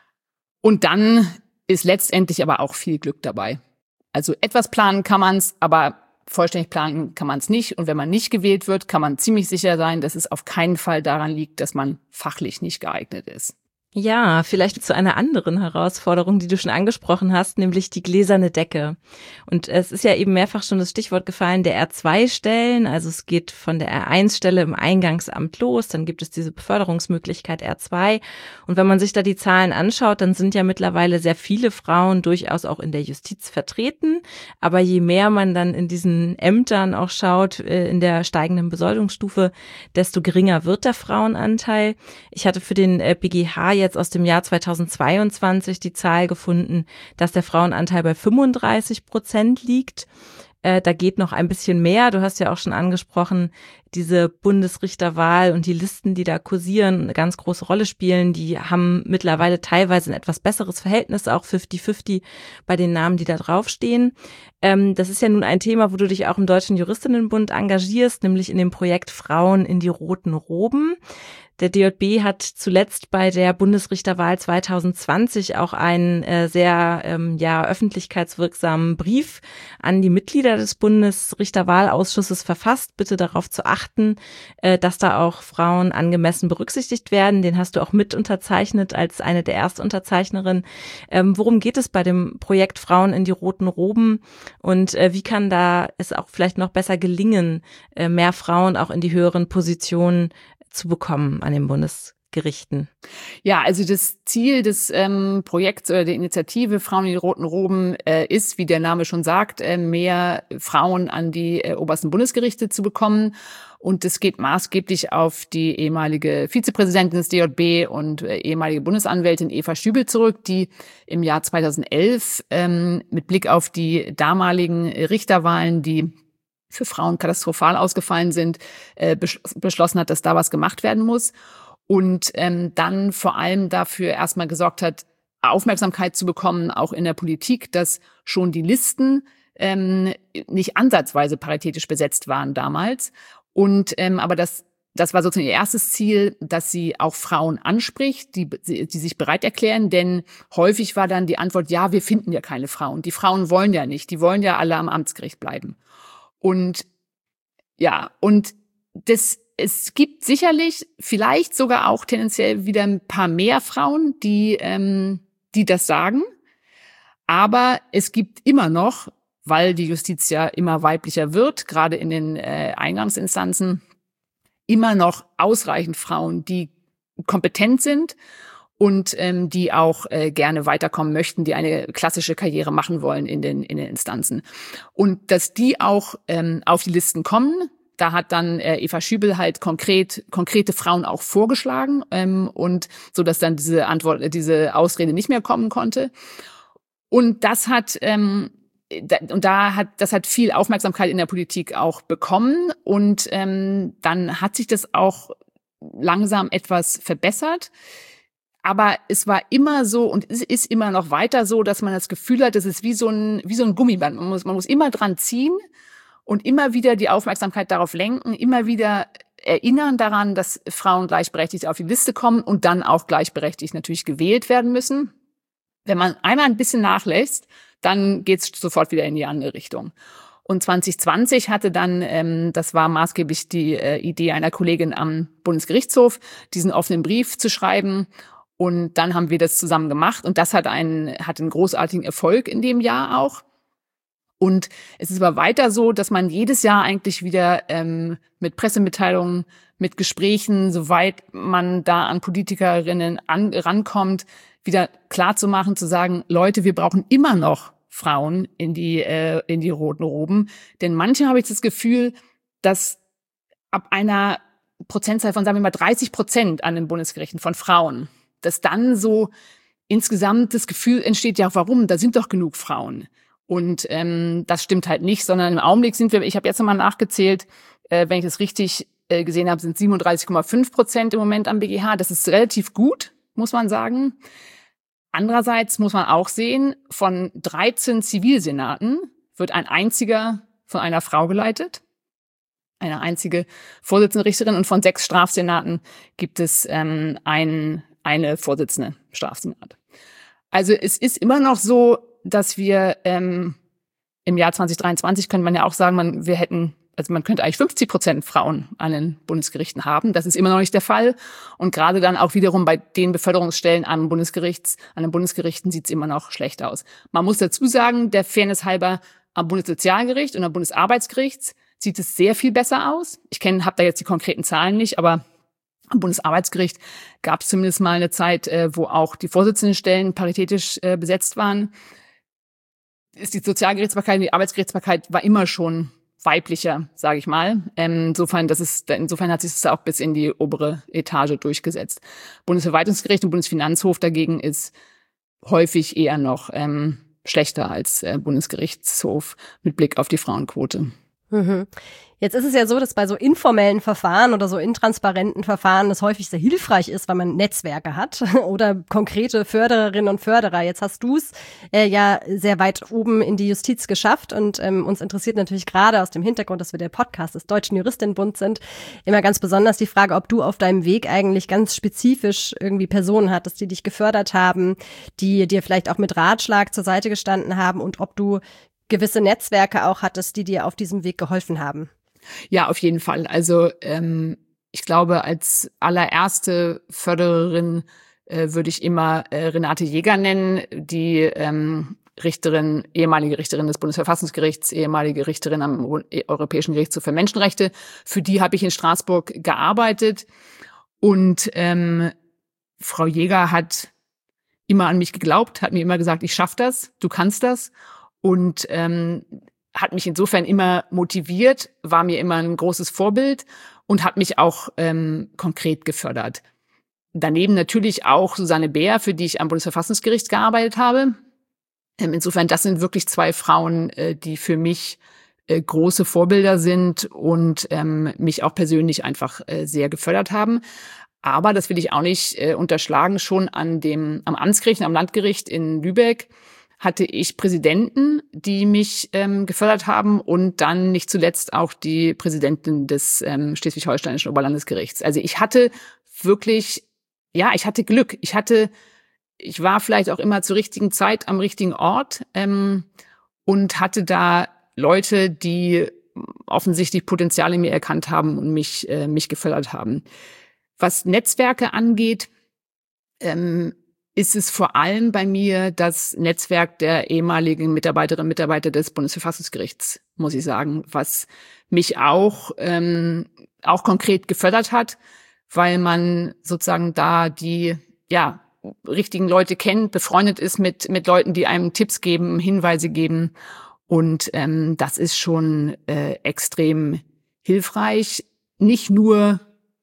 Und dann ist letztendlich aber auch viel Glück dabei. Also etwas planen kann man es, aber vollständig planen kann man es nicht. Und wenn man nicht gewählt wird, kann man ziemlich sicher sein, dass es auf keinen Fall daran liegt, dass man fachlich nicht geeignet ist. Ja, vielleicht zu einer anderen Herausforderung, die du schon angesprochen hast, nämlich die gläserne Decke. Und es ist ja eben mehrfach schon das Stichwort gefallen, der R zwei Stellen. Also es geht von der R eins Stelle im Eingangsamt los, dann gibt es diese Beförderungsmöglichkeit R zwei. Und wenn man sich da die Zahlen anschaut, dann sind ja mittlerweile sehr viele Frauen durchaus auch in der Justiz vertreten. Aber je mehr man dann in diesen Ämtern auch schaut, in der steigenden Besoldungsstufe, desto geringer wird der Frauenanteil. Ich hatte für den B G H jetzt aus dem Jahr zweitausendzweiundzwanzig die Zahl gefunden, dass der Frauenanteil bei fünfunddreißig Prozent liegt. Äh, da geht noch ein bisschen mehr. Du hast ja auch schon angesprochen, diese Bundesrichterwahl und die Listen, die da kursieren, eine ganz große Rolle spielen. Die haben mittlerweile teilweise ein etwas besseres Verhältnis, auch fünfzig fünfzig bei den Namen, die da draufstehen. Ähm, das ist ja nun ein Thema, wo du dich auch im Deutschen Juristinnenbund engagierst, nämlich in dem Projekt Frauen in die roten Roben. Der D J B hat zuletzt bei der Bundesrichterwahl zwanzig zwanzig auch einen äh, sehr ähm, ja öffentlichkeitswirksamen Brief an die Mitglieder des Bundesrichterwahlausschusses verfasst, bitte darauf zu achten, äh, dass da auch Frauen angemessen berücksichtigt werden. Den hast du auch mit unterzeichnet als eine der Erstunterzeichnerinnen. Ähm, worum geht es bei dem Projekt Frauen in die roten Roben und äh, wie kann da es auch vielleicht noch besser gelingen, äh, mehr Frauen auch in die höheren Positionen zu bekommen an den Bundesgerichten? Ja, also das Ziel des ähm, Projekts oder der Initiative Frauen in die roten Roben äh, ist, wie der Name schon sagt, äh, mehr Frauen an die äh, obersten Bundesgerichte zu bekommen. Und es geht maßgeblich auf die ehemalige Vizepräsidentin des D J B und äh, ehemalige Bundesanwältin Eva Schübel zurück, die im Jahr zweitausendelf ähm, mit Blick auf die damaligen Richterwahlen, die für Frauen katastrophal ausgefallen sind, äh, beschl- beschlossen hat, dass da was gemacht werden muss. Und ähm, dann vor allem dafür erstmal gesorgt hat, Aufmerksamkeit zu bekommen, auch in der Politik, dass schon die Listen ähm, nicht ansatzweise paritätisch besetzt waren damals. Und ähm, aber das das war sozusagen ihr erstes Ziel, dass sie auch Frauen anspricht, die die sich bereit erklären, denn häufig war dann die Antwort: Ja, wir finden ja keine Frauen. Die Frauen wollen ja nicht, die wollen ja alle am Amtsgericht bleiben. Und ja, und das, es gibt sicherlich vielleicht sogar auch tendenziell wieder ein paar mehr Frauen, die, ähm, die das sagen. Aber es gibt immer noch, weil die Justiz ja immer weiblicher wird, gerade in den äh, Eingangsinstanzen, immer noch ausreichend Frauen, die kompetent sind und ähm, die auch äh, gerne weiterkommen möchten, die eine klassische Karriere machen wollen in den in den Instanzen. Und dass die auch ähm, auf die Listen kommen, da hat dann äh, Eva Schübel halt konkret konkrete Frauen auch vorgeschlagen ähm, und so, dass dann diese Antwort, diese Ausrede nicht mehr kommen konnte. Und das hat ähm, da, und da hat das hat viel Aufmerksamkeit in der Politik auch bekommen und ähm, dann hat sich das auch langsam etwas verbessert. Aber es war immer so und es ist immer noch weiter so, dass man das Gefühl hat, das ist wie so ein, wie so ein Gummiband. Man muss, man muss immer dran ziehen und immer wieder die Aufmerksamkeit darauf lenken, immer wieder erinnern daran, dass Frauen gleichberechtigt auf die Liste kommen und dann auch gleichberechtigt natürlich gewählt werden müssen. Wenn man einmal ein bisschen nachlässt, dann geht's sofort wieder in die andere Richtung. Und zwanzig zwanzig hatte dann, ähm, das war maßgeblich die äh, Idee einer Kollegin am Bundesgerichtshof, diesen offenen Brief zu schreiben. Und dann haben wir das zusammen gemacht und das hat einen, hat einen großartigen Erfolg in dem Jahr auch. Und es ist aber weiter so, dass man jedes Jahr eigentlich wieder ähm, mit Pressemitteilungen, mit Gesprächen, soweit man da an Politikerinnen an, rankommt, wieder klar zu machen, zu sagen, Leute, wir brauchen immer noch Frauen in die äh, in die roten Roben. Denn manchmal habe ich das Gefühl, dass ab einer Prozentzahl von, sagen wir mal, dreißig Prozent an den Bundesgerichten von Frauen, dass dann so insgesamt das Gefühl entsteht, ja, warum? Da sind doch genug Frauen. Und ähm, das stimmt halt nicht, sondern im Augenblick sind wir, ich habe jetzt nochmal nachgezählt, äh, wenn ich das richtig äh, gesehen habe, sind siebenunddreißig Komma fünf Prozent im Moment am B G H. Das ist relativ gut, muss man sagen. Andererseits muss man auch sehen, von dreizehn Zivilsenaten wird ein einziger von einer Frau geleitet, eine einzige Vorsitzende Richterin, und von sechs Strafsenaten gibt es ähm, ein, eine Vorsitzende Strafsenat. Also es ist immer noch so, dass wir ähm, im Jahr zwanzig dreiundzwanzig könnte man ja auch sagen, man, wir hätten, also man könnte eigentlich fünfzig Prozent Frauen an den Bundesgerichten haben. Das ist immer noch nicht der Fall. Und gerade dann auch wiederum bei den Beförderungsstellen am Bundesgerichts, an den Bundesgerichten sieht es immer noch schlecht aus. Man muss dazu sagen, der Fairness halber, am Bundessozialgericht und am Bundesarbeitsgericht sieht es sehr viel besser aus. Ich kenne, habe da jetzt die konkreten Zahlen nicht, aber am Bundesarbeitsgericht gab es zumindest mal eine Zeit, äh, wo auch die Vorsitzendenstellen paritätisch äh, besetzt waren. Ist die Sozialgerichtsbarkeit und die Arbeitsgerichtsbarkeit war immer schon weiblicher, sage ich mal. Ähm, insofern, das ist, insofern hat sich das auch bis in die obere Etage durchgesetzt. Bundesverwaltungsgericht und Bundesfinanzhof dagegen ist häufig eher noch ähm, schlechter als äh, Bundesgerichtshof mit Blick auf die Frauenquote. Mhm. Jetzt ist es ja so, dass bei so informellen Verfahren oder so intransparenten Verfahren es häufig sehr hilfreich ist, weil man Netzwerke hat oder konkrete Fördererinnen und Förderer. Jetzt hast du es äh, ja sehr weit oben in die Justiz geschafft und ähm, uns interessiert natürlich gerade aus dem Hintergrund, dass wir der Podcast des Deutschen Juristinnenbunds sind, immer ganz besonders die Frage, ob du auf deinem Weg eigentlich ganz spezifisch irgendwie Personen hattest, die dich gefördert haben, die dir vielleicht auch mit Ratschlag zur Seite gestanden haben und ob du gewisse Netzwerke auch hattest, die dir auf diesem Weg geholfen haben. Ja, auf jeden Fall. Also ähm, ich glaube, als allererste Fördererin äh, würde ich immer äh, Renate Jäger nennen, die ähm, Richterin, ehemalige Richterin des Bundesverfassungsgerichts, ehemalige Richterin am Europäischen Gerichtshof für Menschenrechte. Für die habe ich in Straßburg gearbeitet. Und ähm, Frau Jäger hat immer an mich geglaubt, hat mir immer gesagt, ich schaff das, du kannst das. Und ähm, hat mich insofern immer motiviert, war mir immer ein großes Vorbild und hat mich auch ähm, konkret gefördert. Daneben natürlich auch Susanne Beer, für die ich am Bundesverfassungsgericht gearbeitet habe. Ähm, insofern, das sind wirklich zwei Frauen, äh, die für mich äh, große Vorbilder sind und ähm, mich auch persönlich einfach äh, sehr gefördert haben. Aber, das will ich auch nicht äh, unterschlagen, schon an dem, am Amtsgericht, am Landgericht in Lübeck hatte ich Präsidenten, die mich ähm, gefördert haben und dann nicht zuletzt auch die Präsidentin des ähm, Schleswig-Holsteinischen Oberlandesgerichts. Also ich hatte wirklich, ja, ich hatte Glück. Ich hatte, ich war vielleicht auch immer zur richtigen Zeit am richtigen Ort ähm, und hatte da Leute, die offensichtlich Potenziale in mir erkannt haben und mich äh, mich gefördert haben. Was Netzwerke angeht, ähm, ist es vor allem bei mir das Netzwerk der ehemaligen Mitarbeiterinnen und Mitarbeiter des Bundesverfassungsgerichts, muss ich sagen, was mich auch ähm, auch konkret gefördert hat, weil man sozusagen da die ja richtigen Leute kennt, befreundet ist mit mit Leuten, die einem Tipps geben, Hinweise geben, und ähm, das ist schon äh, extrem hilfreich, nicht nur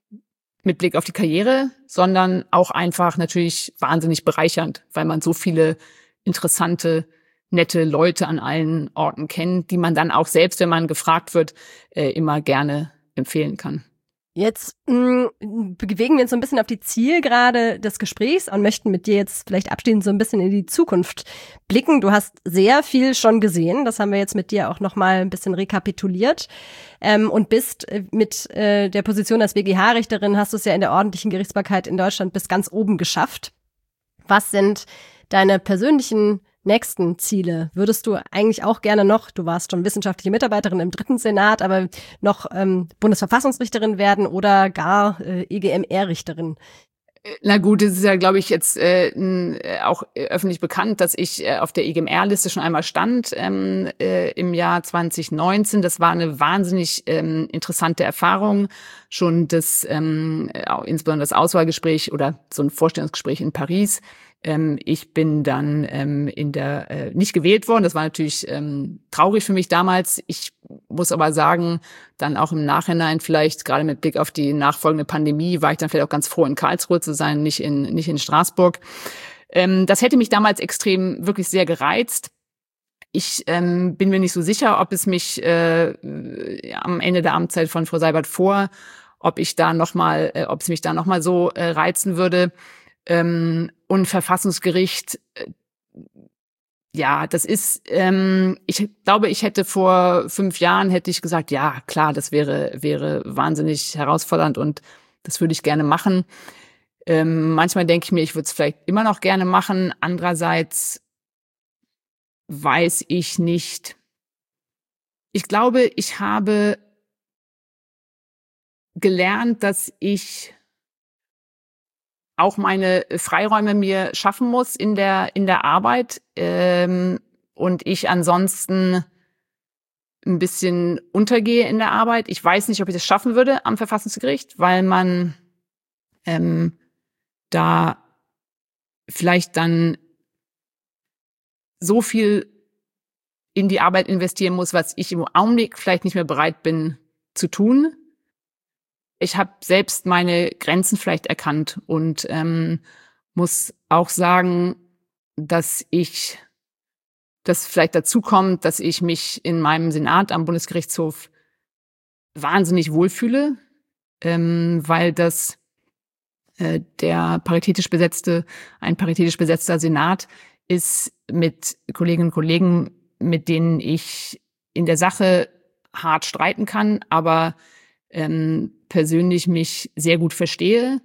mit Blick auf die Karriere, sondern auch einfach natürlich wahnsinnig bereichernd, weil man so viele interessante, nette Leute an allen Orten kennt, die man dann auch selbst, wenn man gefragt wird, äh, immer gerne empfehlen kann. Jetzt mh, bewegen wir uns so ein bisschen auf die Zielgerade des Gesprächs und möchten mit dir jetzt vielleicht abschließend so ein bisschen in die Zukunft blicken. Du hast sehr viel schon gesehen, das haben wir jetzt mit dir auch nochmal ein bisschen rekapituliert, ähm, und bist mit äh, der Position als W G H-Richterin, hast du es ja in der ordentlichen Gerichtsbarkeit in Deutschland bis ganz oben geschafft. Was sind deine persönlichen nächsten Ziele? Würdest du eigentlich auch gerne noch, du warst schon wissenschaftliche Mitarbeiterin im dritten Senat, aber noch ähm, Bundesverfassungsrichterin werden oder gar äh, E G M R-Richterin? Na gut, es ist ja, glaube ich, jetzt äh, n, auch öffentlich bekannt, dass ich äh, auf der E G M R-Liste schon einmal stand ähm, äh, im Jahr zwanzig neunzehn. Das war eine wahnsinnig ähm, interessante Erfahrung. Schon das, ähm, auch insbesondere das Auswahlgespräch oder so ein Vorstellungsgespräch in Paris. Ähm, ich bin dann ähm, in der äh, nicht gewählt worden. Das war natürlich ähm, traurig für mich damals. Ich muss aber sagen, dann auch im Nachhinein vielleicht, gerade mit Blick auf die nachfolgende Pandemie, war ich dann vielleicht auch ganz froh, in Karlsruhe zu sein, nicht in nicht in Straßburg. Ähm, das hätte mich damals extrem wirklich sehr gereizt. Ich ähm, bin mir nicht so sicher, ob es mich äh, am Ende der Amtszeit von Frau Seibert vor, ob ich da noch mal, äh, ob es mich da noch mal so äh, reizen würde. Ähm, und Verfassungsgericht, äh, ja, das ist, ähm, ich glaube, ich hätte vor fünf Jahren hätte ich gesagt, ja, klar, das wäre wäre wahnsinnig herausfordernd und das würde ich gerne machen. Ähm, manchmal denke ich mir, ich würde es vielleicht immer noch gerne machen. Andererseits weiß ich nicht. Ich glaube, ich habe gelernt, dass ich auch meine Freiräume mir schaffen muss in der in der Arbeit ähm, und ich ansonsten ein bisschen untergehe in der Arbeit. Ich weiß nicht, ob ich das schaffen würde am Verfassungsgericht, weil man ähm, da vielleicht dann so viel in die Arbeit investieren muss, was ich im Augenblick vielleicht nicht mehr bereit bin zu tun. Ich habe selbst meine Grenzen vielleicht erkannt und ähm, muss auch sagen, dass ich, dass vielleicht dazu kommt, dass ich mich in meinem Senat am Bundesgerichtshof wahnsinnig wohlfühle, ähm, weil das äh, der paritätisch besetzte, ein paritätisch besetzter Senat ist mit Kolleginnen und Kollegen, mit denen ich in der Sache hart streiten kann, aber ähm, persönlich mich sehr gut verstehe.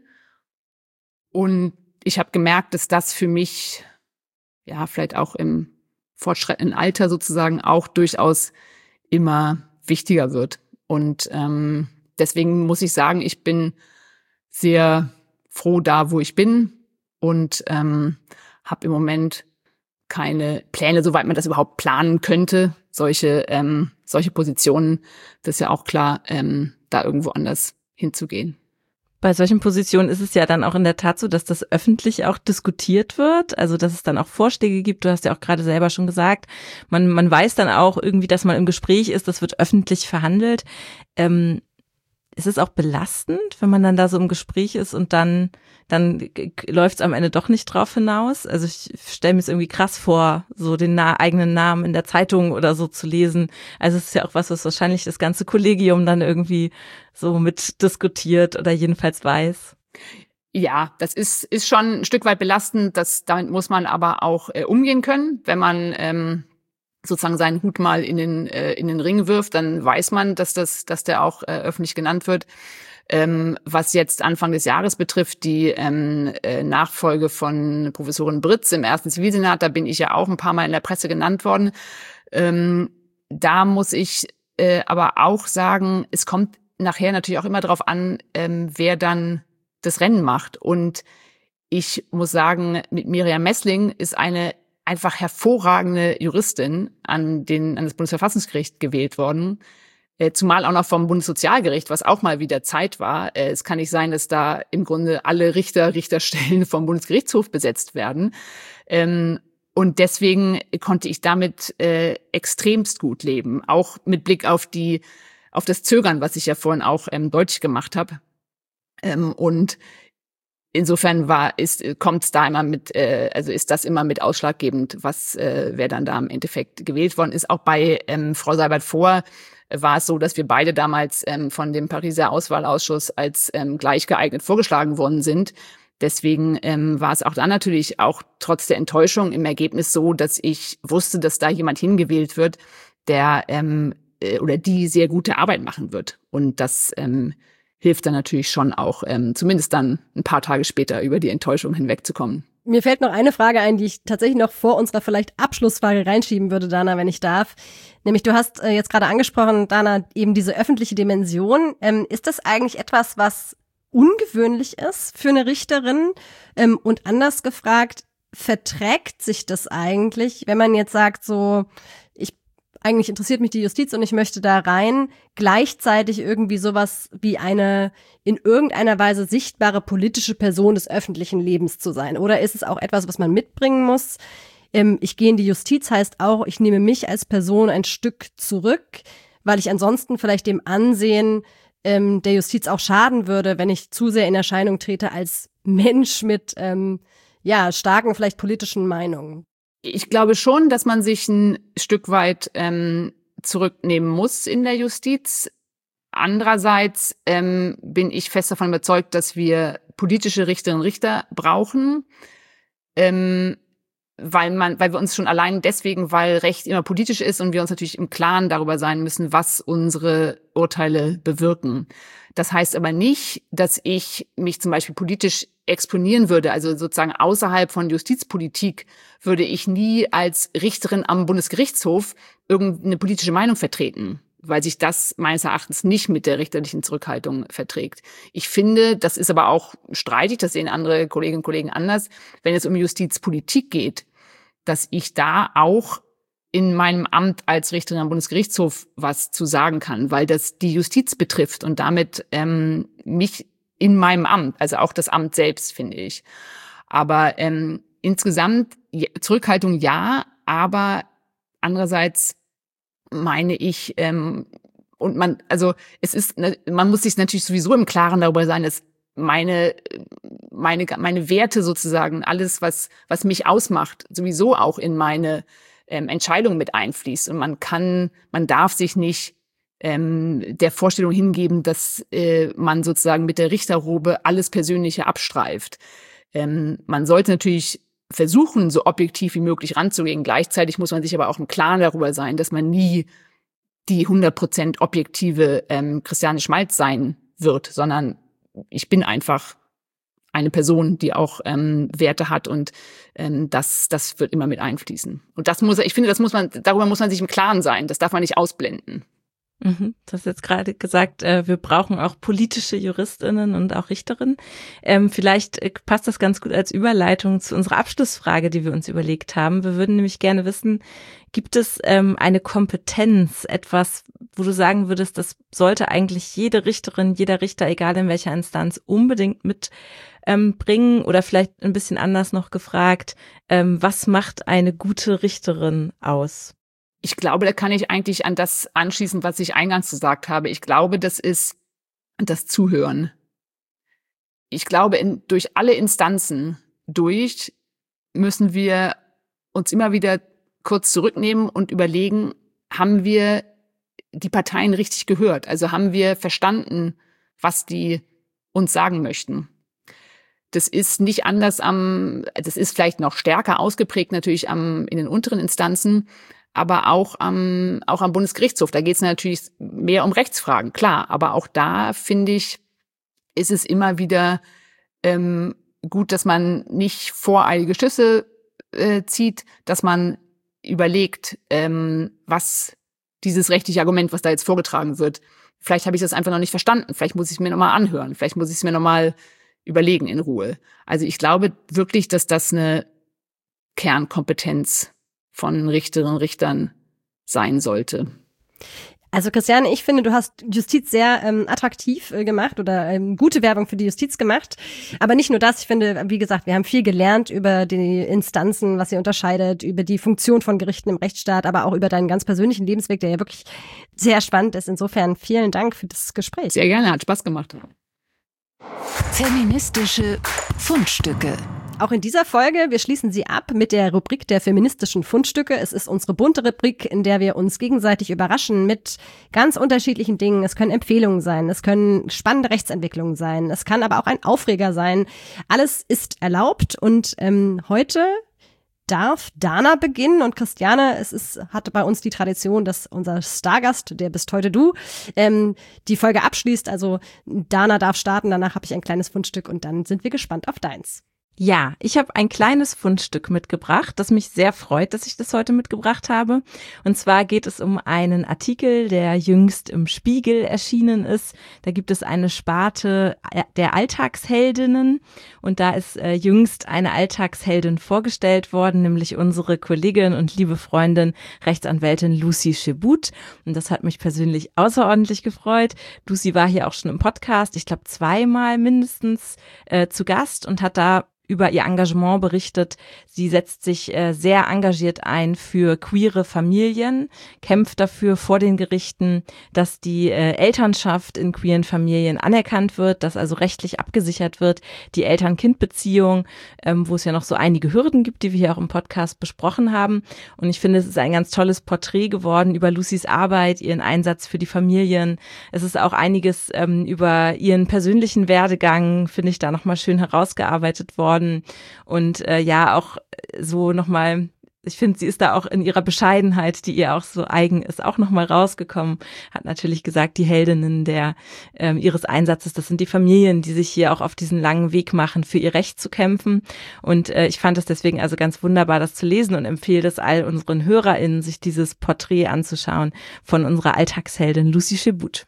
Und ich habe gemerkt, dass das für mich, ja, vielleicht auch im fortschreitenden Alter sozusagen auch durchaus immer wichtiger wird. Und ähm, deswegen muss ich sagen, ich bin sehr froh da, wo ich bin und ähm, habe im Moment keine Pläne, soweit man das überhaupt planen könnte, solche ähm, solche Positionen, das ist ja auch klar, ähm, da irgendwo anders hinzugehen. Bei solchen Positionen ist es ja dann auch in der Tat so, dass das öffentlich auch diskutiert wird, also dass es dann auch Vorschläge gibt. Du hast ja auch gerade selber schon gesagt, man man weiß dann auch irgendwie, dass man im Gespräch ist, das wird öffentlich verhandelt. Ähm, ist es auch belastend, wenn man dann da so im Gespräch ist und dann dann läuft es am Ende doch nicht drauf hinaus? Also ich stelle mir es irgendwie krass vor, so den na- eigenen Namen in der Zeitung oder so zu lesen. Also es ist ja auch was, was wahrscheinlich das ganze Kollegium dann irgendwie so mit diskutiert oder jedenfalls weiß. Ja, das ist ist schon ein Stück weit belastend. Das, damit muss man aber auch äh, umgehen können. Wenn man ähm, sozusagen seinen Hut mal in den äh, in den Ring wirft, dann weiß man, dass das dass der auch äh, öffentlich genannt wird. Ähm, was jetzt Anfang des Jahres betrifft, die ähm, äh, Nachfolge von Professorin Britz im ersten Zivilsenat, da bin ich ja auch ein paar Mal in der Presse genannt worden. Ähm, da muss ich äh, aber auch sagen, es kommt nachher natürlich auch immer darauf an, ähm, wer dann das Rennen macht. Und ich muss sagen, mit Miriam Messling ist eine einfach hervorragende Juristin an den an das Bundesverfassungsgericht gewählt worden. Äh, zumal auch noch vom Bundessozialgericht, was auch mal wieder Zeit war. Äh, es kann nicht sein, dass da im Grunde alle Richter, Richterstellen vom Bundesgerichtshof besetzt werden. Ähm, und deswegen konnte ich damit äh, extremst gut leben, auch mit Blick auf die, auf das Zögern, was ich ja vorhin auch ähm, deutlich gemacht habe. Ähm, und insofern war, ist, kommt es da immer mit, äh, also ist das immer mit ausschlaggebend, was, äh, wer dann da im Endeffekt gewählt worden ist. Auch bei ähm, Frau Seibert-Vohr war es so, dass wir beide damals ähm, von dem Pariser Auswahlausschuss als ähm, gleich geeignet vorgeschlagen worden sind. Deswegen ähm, war es auch dann natürlich auch trotz der Enttäuschung im Ergebnis so, dass ich wusste, dass da jemand hingewählt wird, der ähm, äh, oder die sehr gute Arbeit machen wird. Und das ähm, hilft dann natürlich schon auch, ähm, zumindest dann ein paar Tage später über die Enttäuschung hinwegzukommen. Mir fällt noch eine Frage ein, die ich tatsächlich noch vor unserer vielleicht Abschlussfrage reinschieben würde, Dana, wenn ich darf. Nämlich, du hast äh, jetzt gerade angesprochen, Dana, eben diese öffentliche Dimension. Ähm, ist das eigentlich etwas, was ungewöhnlich ist für eine Richterin? Ähm, und anders gefragt, verträgt sich das eigentlich, wenn man jetzt sagt, so, ich eigentlich interessiert mich die Justiz und ich möchte da rein, gleichzeitig irgendwie sowas wie eine in irgendeiner Weise sichtbare politische Person des öffentlichen Lebens zu sein? Oder ist es auch etwas, was man mitbringen muss? Ähm, ich gehe in die Justiz heißt auch, ich nehme mich als Person ein Stück zurück, weil ich ansonsten vielleicht dem Ansehen ähm, der Justiz auch schaden würde, wenn ich zu sehr in Erscheinung trete als Mensch mit ähm, ja starken, vielleicht politischen Meinungen. Ich glaube schon, dass man sich ein Stück weit ähm, zurücknehmen muss in der Justiz. Andererseits ähm, bin ich fest davon überzeugt, dass wir politische Richterinnen und Richter brauchen, ähm, weil man, weil wir uns schon allein deswegen, weil Recht immer politisch ist und wir uns natürlich im Klaren darüber sein müssen, was unsere Urteile bewirken. Das heißt aber nicht, dass ich mich zum Beispiel politisch exponieren würde, also sozusagen außerhalb von Justizpolitik würde ich nie als Richterin am Bundesgerichtshof irgendeine politische Meinung vertreten, weil sich das meines Erachtens nicht mit der richterlichen Zurückhaltung verträgt. Ich finde, das ist aber auch streitig, das sehen andere Kolleginnen und Kollegen anders, wenn es um Justizpolitik geht, dass ich da auch in meinem Amt als Richterin am Bundesgerichtshof was zu sagen kann, weil das die Justiz betrifft und damit ähm, mich in meinem Amt, also auch das Amt selbst, finde ich. Aber ähm, insgesamt Zurückhaltung ja, aber andererseits meine ich, ähm, und man, also es ist, man muss sich natürlich sowieso im Klaren darüber sein, dass meine, meine, meine Werte sozusagen, alles, was, was mich ausmacht, sowieso auch in meine ähm, Entscheidung mit einfließt. Und man kann, man darf sich nicht ähm, der Vorstellung hingeben, dass äh, man sozusagen mit der Richterrobe alles Persönliche abstreift. Ähm, man sollte natürlich versuchen, so objektiv wie möglich ranzugehen. Gleichzeitig muss man sich aber auch im Klaren darüber sein, dass man nie die hundert Prozent objektive ähm, Christiane Schmalz sein wird, sondern ich bin einfach eine Person, die auch ähm, Werte hat und ähm, das das wird immer mit einfließen. Und das muss, ich finde, das muss man, darüber muss man sich im Klaren sein. Das darf man nicht ausblenden. Mhm. Du hast jetzt gerade gesagt, äh, wir brauchen auch politische JuristInnen und auch Richterinnen. Ähm, vielleicht äh, passt das ganz gut als Überleitung zu unserer Abschlussfrage, die wir uns überlegt haben. Wir würden nämlich gerne wissen, gibt es ähm, eine Kompetenz, etwas, wo du sagen würdest, das sollte eigentlich jede Richterin, jeder Richter, egal in welcher Instanz, unbedingt mitbringen? Oder vielleicht ein bisschen anders noch gefragt, ähm, was macht eine gute Richterin aus? Ich glaube, da kann ich eigentlich an das anschließen, was ich eingangs gesagt habe. Ich glaube, das ist das Zuhören. Ich glaube, in, durch alle Instanzen durch müssen wir uns immer wieder kurz zurücknehmen und überlegen, haben wir die Parteien richtig gehört? Also haben wir verstanden, was die uns sagen möchten? Das ist nicht anders am, das ist vielleicht noch stärker ausgeprägt natürlich am, in den unteren Instanzen, aber auch am, auch am Bundesgerichtshof. Da geht es natürlich mehr um Rechtsfragen, klar. Aber auch da, finde ich, ist es immer wieder ähm, gut, dass man nicht voreilige Schlüsse äh, zieht, dass man überlegt, ähm, was dieses rechtliche Argument, was da jetzt vorgetragen wird, vielleicht habe ich das einfach noch nicht verstanden. Vielleicht muss ich es mir nochmal anhören. Vielleicht muss ich es mir nochmal überlegen in Ruhe. Also ich glaube wirklich, dass das eine Kernkompetenz von Richterinnen und Richtern sein sollte. Also Christiane, ich finde, du hast Justiz sehr ähm, attraktiv äh, gemacht oder ähm, gute Werbung für die Justiz gemacht. Aber nicht nur das, ich finde, wie gesagt, wir haben viel gelernt über die Instanzen, was sie unterscheidet, über die Funktion von Gerichten im Rechtsstaat, aber auch über deinen ganz persönlichen Lebensweg, der ja wirklich sehr spannend ist. Insofern vielen Dank für das Gespräch. Sehr gerne, hat Spaß gemacht. Feministische Fundstücke. Auch in dieser Folge, wir schließen sie ab mit der Rubrik der feministischen Fundstücke. Es ist unsere bunte Rubrik, in der wir uns gegenseitig überraschen mit ganz unterschiedlichen Dingen. Es können Empfehlungen sein, es können spannende Rechtsentwicklungen sein, es kann aber auch ein Aufreger sein. Alles ist erlaubt und ähm, heute darf Dana beginnen und Christiane, es ist, hatte bei uns die Tradition, dass unser Stargast, der bist heute du, ähm, die Folge abschließt. Also Dana darf starten, danach habe ich ein kleines Fundstück und dann sind wir gespannt auf deins. Ja, ich habe ein kleines Fundstück mitgebracht, das mich sehr freut, dass ich das heute mitgebracht habe. Und zwar geht es um einen Artikel, der jüngst im Spiegel erschienen ist. Da gibt es eine Sparte der Alltagsheldinnen und da ist äh, jüngst eine Alltagsheldin vorgestellt worden, nämlich unsere Kollegin und liebe Freundin, Rechtsanwältin Lucy Chebut. Und das hat mich persönlich außerordentlich gefreut. Lucy war hier auch schon im Podcast, ich glaube zweimal mindestens äh, zu Gast und hat da über ihr Engagement berichtet. Sie setzt sich äh, sehr engagiert ein für queere Familien, kämpft dafür vor den Gerichten, dass die äh, Elternschaft in queeren Familien anerkannt wird, dass also rechtlich abgesichert wird, die Eltern-Kind-Beziehung, ähm, wo es ja noch so einige Hürden gibt, die wir hier auch im Podcast besprochen haben. Und ich finde, es ist ein ganz tolles Porträt geworden über Lucys Arbeit, ihren Einsatz für die Familien. Es ist auch einiges ähm, über ihren persönlichen Werdegang, finde ich, da nochmal schön herausgearbeitet worden. Und äh, ja, auch so nochmal, ich finde, sie ist da auch in ihrer Bescheidenheit, die ihr auch so eigen ist, auch nochmal rausgekommen. Hat natürlich gesagt, die Heldinnen der ähm, ihres Einsatzes, das sind die Familien, die sich hier auch auf diesen langen Weg machen, für ihr Recht zu kämpfen. Und äh, ich fand es deswegen also ganz wunderbar, das zu lesen und empfehle es all unseren HörerInnen, sich dieses Porträt anzuschauen von unserer Alltagsheldin Lucy Chebut.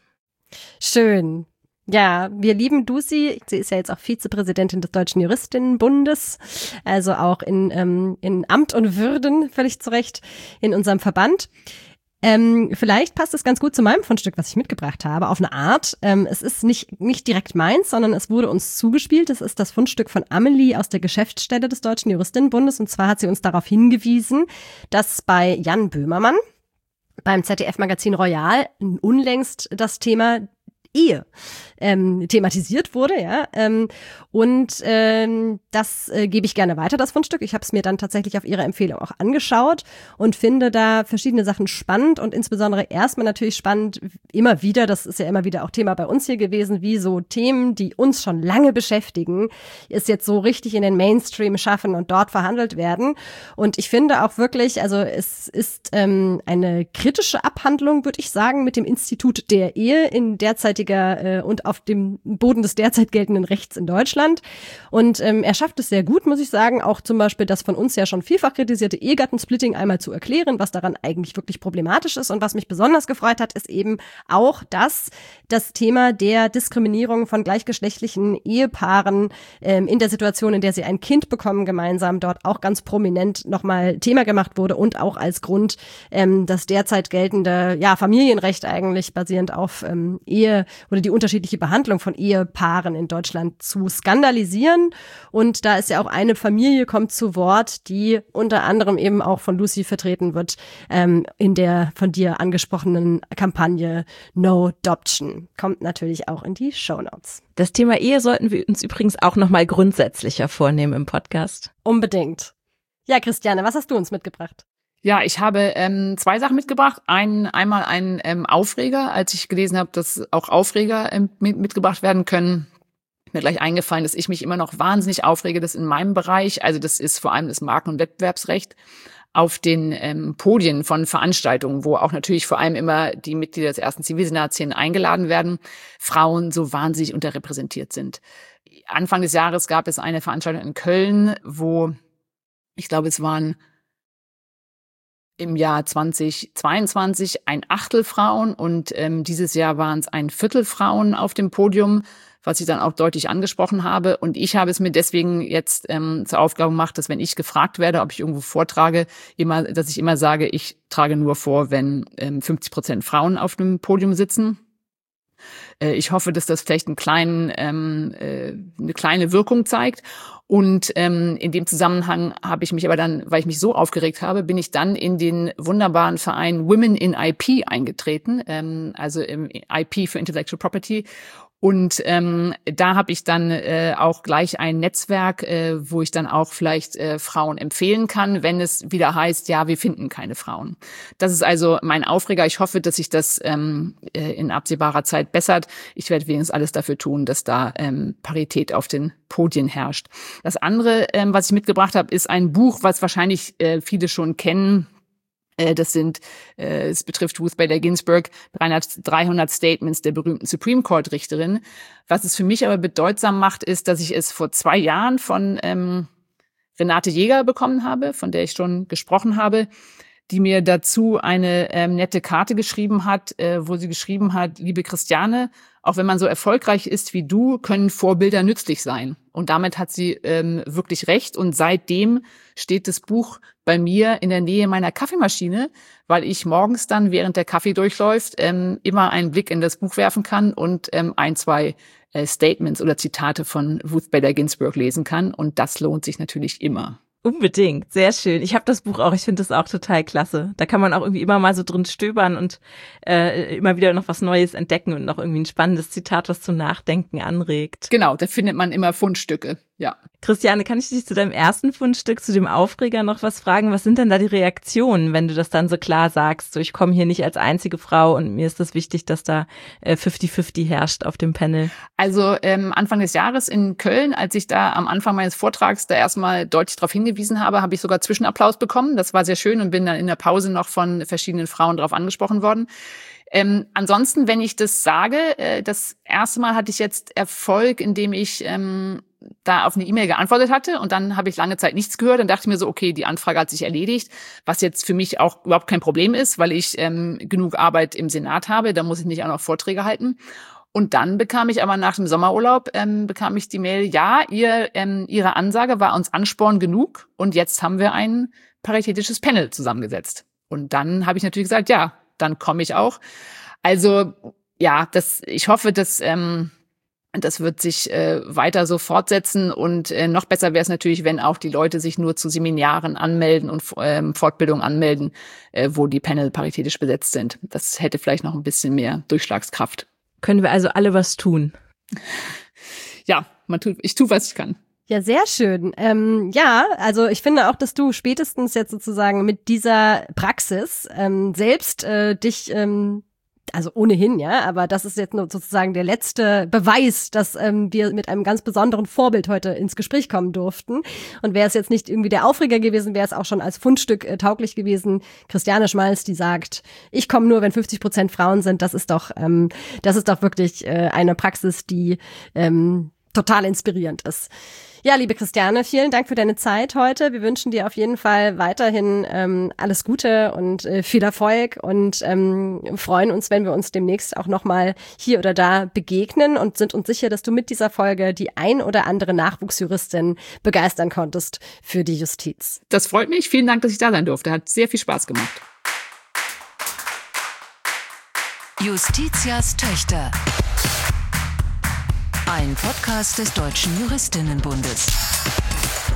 Schön. Ja, wir lieben Lucy. Sie ist ja jetzt auch Vizepräsidentin des Deutschen Juristinnenbundes, also auch in, ähm, in Amt und Würden, völlig zu Recht, in unserem Verband. Ähm, vielleicht passt es ganz gut zu meinem Fundstück, was ich mitgebracht habe, auf eine Art. Ähm, es ist nicht, nicht direkt meins, sondern es wurde uns zugespielt. Es ist das Fundstück von Amelie aus der Geschäftsstelle des Deutschen Juristinnenbundes. Und zwar hat sie uns darauf hingewiesen, dass bei Jan Böhmermann beim Z D F-Magazin Royal unlängst das Thema Ehe ähm, thematisiert wurde, ja. Ähm, und ähm, das äh, gebe ich gerne weiter, das Fundstück. Ich habe es mir dann tatsächlich auf Ihre Empfehlung auch angeschaut und finde da verschiedene Sachen spannend und insbesondere erstmal natürlich spannend, immer wieder, das ist ja immer wieder auch Thema bei uns hier gewesen, wie so Themen, die uns schon lange beschäftigen, es jetzt so richtig in den Mainstream schaffen und dort verhandelt werden. Und ich finde auch wirklich, also es ist ähm, eine kritische Abhandlung, würde ich sagen, mit dem Institut der Ehe in derzeitiger äh, und auf dem Boden des derzeit geltenden Rechts in Deutschland. Und ähm, er schafft es sehr gut, muss ich sagen, auch zum Beispiel das von uns ja schon vielfach kritisierte Ehegattensplitting einmal zu erklären, was daran eigentlich wirklich problematisch ist. Und was mich besonders gefreut hat, ist eben auch, dass das Thema der Diskriminierung von gleichgeschlechtlichen Ehepaaren ähm, in der Situation, in der sie ein Kind bekommen, gemeinsam dort auch ganz prominent nochmal Thema gemacht wurde und auch als Grund ähm, das derzeit geltende ja Familienrecht eigentlich basierend auf ähm, Ehe oder die unterschiedliche Behandlung von Ehepaaren in Deutschland zu skandalisieren. Und da ist ja auch eine Familie kommt zu Wort, die unter anderem eben auch von Lucy vertreten wird ähm, in der von dir angesprochenen Kampagne No Adoption. Kommt natürlich auch in die Shownotes. Das Thema Ehe sollten wir uns übrigens auch nochmal grundsätzlicher vornehmen im Podcast. Unbedingt. Ja, Christiane, was hast du uns mitgebracht? Ja, ich habe ähm, zwei Sachen mitgebracht. Ein, einmal einen ähm, Aufreger, als ich gelesen habe, dass auch Aufreger ähm, mit, mitgebracht werden können. Mir gleich eingefallen, dass ich mich immer noch wahnsinnig aufrege, das in meinem Bereich, also das ist vor allem das Marken- und Wettbewerbsrecht, auf den ähm, Podien von Veranstaltungen, wo auch natürlich vor allem immer die Mitglieder des ersten Zivilsenats hin eingeladen werden, Frauen so wahnsinnig unterrepräsentiert sind. Anfang des Jahres gab es eine Veranstaltung in Köln, wo, ich glaube, es waren im Jahr zweitausendzweiundzwanzig ein Achtel Frauen und ähm, dieses Jahr waren es ein Viertel Frauen auf dem Podium, was ich dann auch deutlich angesprochen habe. Und ich habe es mir deswegen jetzt ähm, zur Aufgabe gemacht, dass wenn ich gefragt werde, ob ich irgendwo vortrage, immer, dass ich immer sage, ich trage nur vor, wenn ähm, fünfzig Prozent Frauen auf dem Podium sitzen. Äh, ich hoffe, dass das vielleicht einen kleinen, ähm, äh, eine kleine Wirkung zeigt. Und ähm, in dem Zusammenhang habe ich mich aber dann, weil ich mich so aufgeregt habe, bin ich dann in den wunderbaren Verein Women in I P eingetreten, ähm, also im I P für Intellectual Property. Und ähm, da habe ich dann äh, auch gleich ein Netzwerk, äh, wo ich dann auch vielleicht äh, Frauen empfehlen kann, wenn es wieder heißt, ja, wir finden keine Frauen. Das ist also mein Aufreger. Ich hoffe, dass sich das ähm, äh, in absehbarer Zeit bessert. Ich werde wenigstens alles dafür tun, dass da ähm, Parität auf den Podien herrscht. Das andere, ähm, was ich mitgebracht habe, ist ein Buch, was wahrscheinlich äh, viele schon kennen. Das sind, äh, es betrifft Ruth Bader Ginsburg, dreihundert Statements der berühmten Supreme Court Richterin. Was es für mich aber bedeutsam macht, ist, dass ich es vor zwei Jahren von ähm, Renate Jäger bekommen habe, von der ich schon gesprochen habe, die mir dazu eine ähm, nette Karte geschrieben hat, äh, wo sie geschrieben hat, liebe Christiane, auch wenn man so erfolgreich ist wie du, können Vorbilder nützlich sein. Und damit hat sie ähm, wirklich recht. Und seitdem steht das Buch bei mir in der Nähe meiner Kaffeemaschine, weil ich morgens dann, während der Kaffee durchläuft, ähm, immer einen Blick in das Buch werfen kann und ähm, ein, zwei äh, Statements oder Zitate von Ruth Bader Ginsburg lesen kann. Und das lohnt sich natürlich immer. Unbedingt, sehr schön. Ich habe das Buch auch, ich finde das auch total klasse. Da kann man auch irgendwie immer mal so drin stöbern und äh, immer wieder noch was Neues entdecken und noch irgendwie ein spannendes Zitat, was zum Nachdenken anregt. Genau, da findet man immer Fundstücke, ja. Christiane, kann ich dich zu deinem ersten Fundstück, zu dem Aufreger noch was fragen? Was sind denn da die Reaktionen, wenn du das dann so klar sagst? So, ich komme hier nicht als einzige Frau und mir ist das wichtig, dass da äh, fünfzig fünfzig herrscht auf dem Panel. Also ähm, Anfang des Jahres in Köln, als ich da am Anfang meines Vortrags da erstmal deutlich darauf hingewiesen habe, habe ich sogar Zwischenapplaus bekommen. Das war sehr schön und bin dann in der Pause noch von verschiedenen Frauen darauf angesprochen worden. Ähm, ansonsten, wenn ich das sage, äh, das erste Mal hatte ich jetzt Erfolg, indem ich ähm, da auf eine E-Mail geantwortet hatte und dann habe ich lange Zeit nichts gehört. Dann dachte ich mir so, okay, die Anfrage hat sich erledigt, was jetzt für mich auch überhaupt kein Problem ist, weil ich ähm, genug Arbeit im Senat habe, da muss ich nicht auch noch Vorträge halten. Und dann bekam ich aber nach dem Sommerurlaub, ähm, bekam ich die Mail, ja, ihr, ähm, Ihre Ansage war uns Ansporn genug und jetzt haben wir ein paritätisches Panel zusammengesetzt. Und dann habe ich natürlich gesagt, ja, dann komme ich auch. Also ja, das, ich hoffe, dass ähm, das wird sich äh, weiter so fortsetzen und äh, noch besser wäre es natürlich, wenn auch die Leute sich nur zu Seminaren anmelden und ähm, Fortbildungen anmelden, äh, wo die Panel paritätisch besetzt sind. Das hätte vielleicht noch ein bisschen mehr Durchschlagskraft. Können wir also alle was tun? Ja, man tut, ich tue, was ich kann. Ja, sehr schön. Ähm, ja, also ich finde auch, dass du spätestens jetzt sozusagen mit dieser Praxis ähm, selbst äh, dich, ähm, also ohnehin, ja, aber das ist jetzt nur sozusagen der letzte Beweis, dass ähm, wir mit einem ganz besonderen Vorbild heute ins Gespräch kommen durften. Und wäre es jetzt nicht irgendwie der Aufreger gewesen, wäre es auch schon als Fundstück äh, tauglich gewesen. Christiane Schmalz, die sagt, ich komme nur, wenn fünfzig Prozent Frauen sind. Das ist doch, ähm, das ist doch wirklich äh, eine Praxis, die ähm, total inspirierend ist. Ja, liebe Christiane, vielen Dank für deine Zeit heute. Wir wünschen dir auf jeden Fall weiterhin ähm, alles Gute und äh, viel Erfolg und ähm, freuen uns, wenn wir uns demnächst auch nochmal hier oder da begegnen und sind uns sicher, dass du mit dieser Folge die ein oder andere Nachwuchsjuristin begeistern konntest für die Justiz. Das freut mich. Vielen Dank, dass ich da sein durfte. Hat sehr viel Spaß gemacht. Justitias Töchter. Ein Podcast des Deutschen Juristinnenbundes.